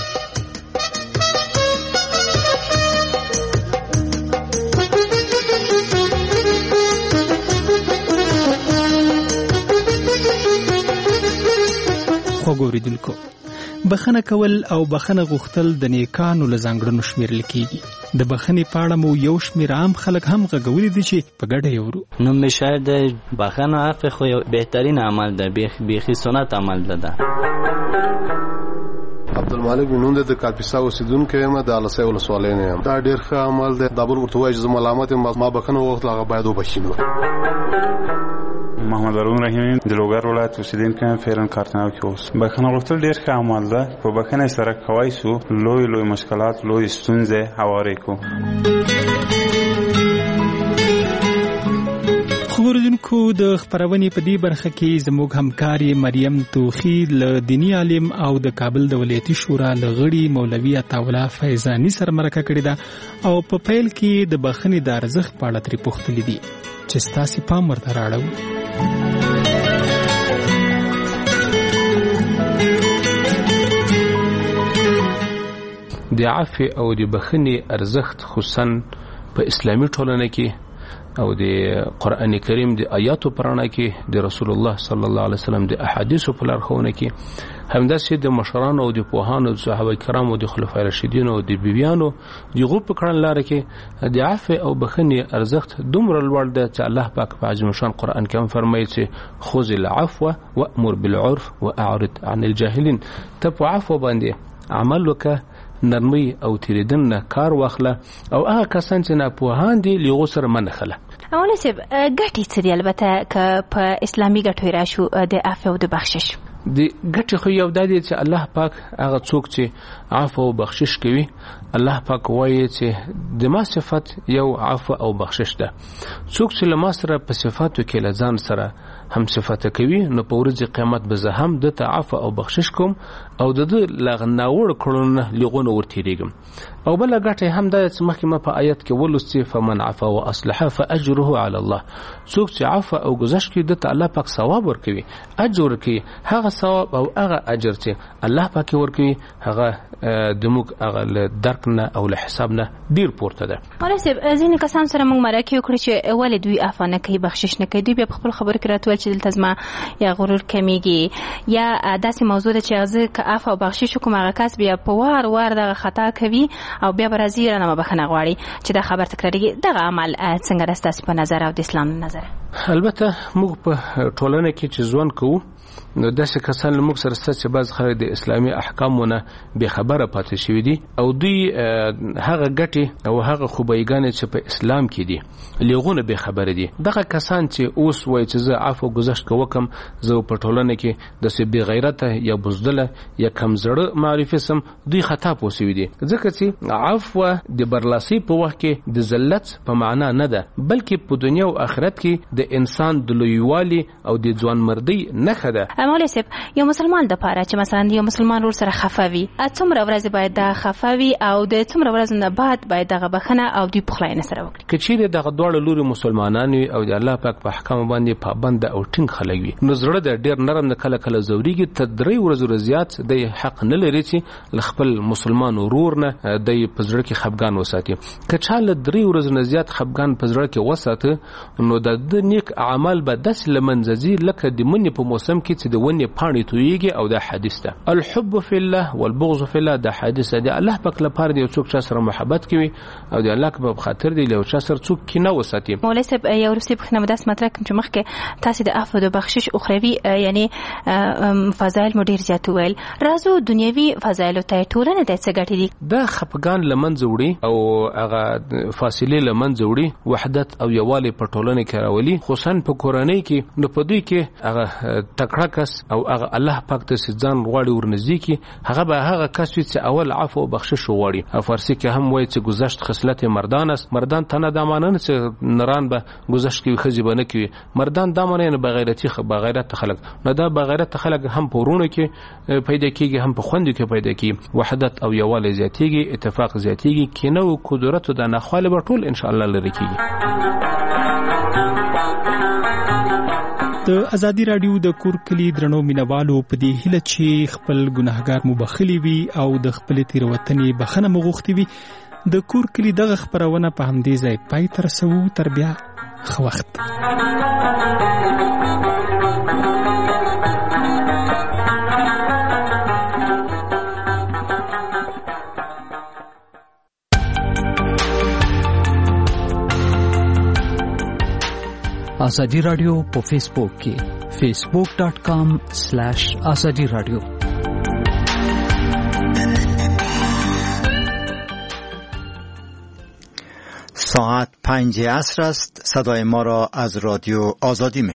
وګوریدونکو بخښنه کول او بخښنه غوښتل د نیکانو له ځانګړنو شمیرل کېږي. د بخښنې په اړه مو یو شمېر عام خلک هم غږولي دي چې په ګډه یې ورو. نو مې شاید د بخښنه عفو خو یو بهترین عمل ده، بیخي سنت عمل ده. عبدالمالک بنون د کاپیسا اوسیدونکو یم د السه ولسوالۍ نه یم. دا ډېر ښه عمل دی. دا بل ورته وایي چې ملامت ما بخښنه وغوښتل هغه باید وبخښي. محمد ارون رحیم د لوګر ولایت اوسیدونکی یم، فعلا کارتناو کې اوس. بخښنه غوښتل ډېر ښه عمل ده. په بخښنه سره کولی سو لوی لوی مشکلات لوی ستونزې هوارې کړو. خبردونکو د خبرونې په دې برخه کې زموږ همکاري مریم توخی له دینی عالم او د کابل د ولایتي شورا له غړي مولوي عطاالله فیضاني سره مرکه کړې ده او په پیل کې د بخښنې د ارزښت په اړه ترې پوښتلي دي چې ستاسې پام ورته راړو. د عفو او د بخښنې ارزښت خصوصا په اسلامي ټولنه کې او د قرآن کریم د آیاتو پرانا کې د رسول الله صلی الله علیه وسلم د احادیثو په لارښوونه کې همداسې د مشرانو او د پوهانو د صحابه کرامو د خلفای راشدینو او د بیبیانو د غو په کړن لار کې د عفو او بخښنې ارزښت دومره لوړ دی چې الله پاک په عظیم شان قرآن کې هم فرمایي چې خذ العفو وامر بالعرف واعرض عن الجاهلین. ته په عفو باندې عمل وکړه، نرمي او تیریدن نه کار واخله او هغه کسان چې ناپوهان دي له غوسر منخله. اونه سب ګټي څه دی البته ک په اسلامي ګټو راشو د عفو او د بخشش د ګټي خو یو د دې چې الله پاک هغه څوک چې عفو او بخشش کوي الله پاک وایي چې د ما صفت یو عفو او بخشش ده. څوک چې لما سره په صفاتو کې لزان سره هم صفات کوي نو په ورځ قیامت به زه هم د عفو او بخشش کوم او د لغناوړ کړونه لغونه ورتیریږم. او بل ګټه هم د مخکې ما په آیت کې ولوستي فمن عفا واصلح فاجره على الله. څوک چې عفو او گذشت کوي د الله پاک ثواب ورکوي، اجر کوي. هغه ثواب او هغه اجر چې الله پاک ورکوي هغه د موږ هغه درک نه او له حساب نه ډیر پورته ده. ورسې ځینې کسان سره موږ مرکه وکړو چې ولې دوی عفو نه کوي بخشش نه کوي. دوی په خپل خبرو کې راتول چې دلته زما یا غرور کمیږي یا داسې موضوع ده چې زه که عفو او بخشش کوم هغه کس بیا په وار وار دغه خطا کوي او بیا برازي رانه بخښنه غواړي چې دا خبر تکراریږي. دغه عمل څنګه راستاسي په نظر او د اسلام نظر؟ البته موږ په ټولنه کې چې ژوند کوو نو داسې کسان له موږ سره شته چې بعض خلک د اسلامي احکامونه بې خبره پاتې شوي دي او دوی هغه ګټې او هغه خوبیګانې چې په اسلام کې دي لغونه بې خبره دي. دغه کسان چې اوس وایي چې زه عفو گذشت که وکم زه په ټولنه کې داسې بې غیرته یا بزدله یا کمزړه معرفي سم، دوی خطا پوه شوي دي. ځکه چې عفو د برلاسۍ په وخت کې د ذلت په معنا نه ده بلکې په دنیا او آخرت کې د انسان د لویوالي او د ځوانمردۍ نښه ده. مولوي صاحب یو مسلمان د پاره چې مثلا یو مسلمان ور سره خفوي څومره ورځې باید دا خفوي او د څومره ورځې نه بعد باید دغه بخنه او د پخلاینه سره وکړي؟ که چیرې دغه دواړه لوري مسلمانان او د الله پاک په احکام باندې پابند او ټینګ خلک وي نو زړه د ډیر نرم نه کله کله زوريږي ته درې ورځې زیات د حق نه لري چې خپل مسلمان ورور نه د پزړه کې خفګان وساتي. که چاله درې ورځې نه زیات خفګان پزړه کې وساته نو د نیک اعمال به داس لمنځي لکه د منې په موسم کې چې د ونې پاڼې تویږي او دا حدیث ده. الحب فی الله والبغض فی الله دا حدیث ده. الله پاک لپاره دی څوک چې سره محبت کوي او د الله په خاطر دی له چا سره څوک کینه وساتي. مولوي صاحب یو رسې په خنه داس مطرح کوم چې مخکې تاسو د عفو د بخشش اخروی یعنی فضایل مو ډیر زیات ویل راځو دنیوي فضایل ته ټولنه د څه ګټې دي؟ دا خفګان لمنځه وړي او هغه فاصله لمنځه وړي وحدت او یووالی په ټولنه کې راولي خصوصا په کورنۍ کې نو په دوی کې هغه تکړه کس او هغه الله پاک ته ځان غواړي ورنږدې کی هغه به هغه کس چې اول عفو او بخشش غواړي. او فارسی کې هم وایي چې گذشت خصلت مردان است. مردان تنه دامانه چې نران به گذشت کوي خزي بنه کوي. مردان دامانه نه بغیرتی خ بغیرت خلق نه دا بغیرت خلق هم پورونه کې پیدا کیږي هم په خوند کې پیدا کیږي. وحدت او یووالی زیاتیږي اتفاق زیاتیږي کینه او قدرت د نخواله به ټول ان شاء الله لري کیږي. د ازادي رادیو د کور کلی درنو مینوالو په دې هیله چې خپل ګناهګار مبخلي وي او د خپل تیروتنې بخنه مغوښتي وي د کور کلی دغه خبرونه په همدې ځای پای تر سوو تر بیا خو وخت. آزادی رادیو په فیسبوک کې فیسبوک ډاٹ کام سلیش آزادی رادیو. ساعت پنج عصر است. صدای ما را از رادیو آزادی می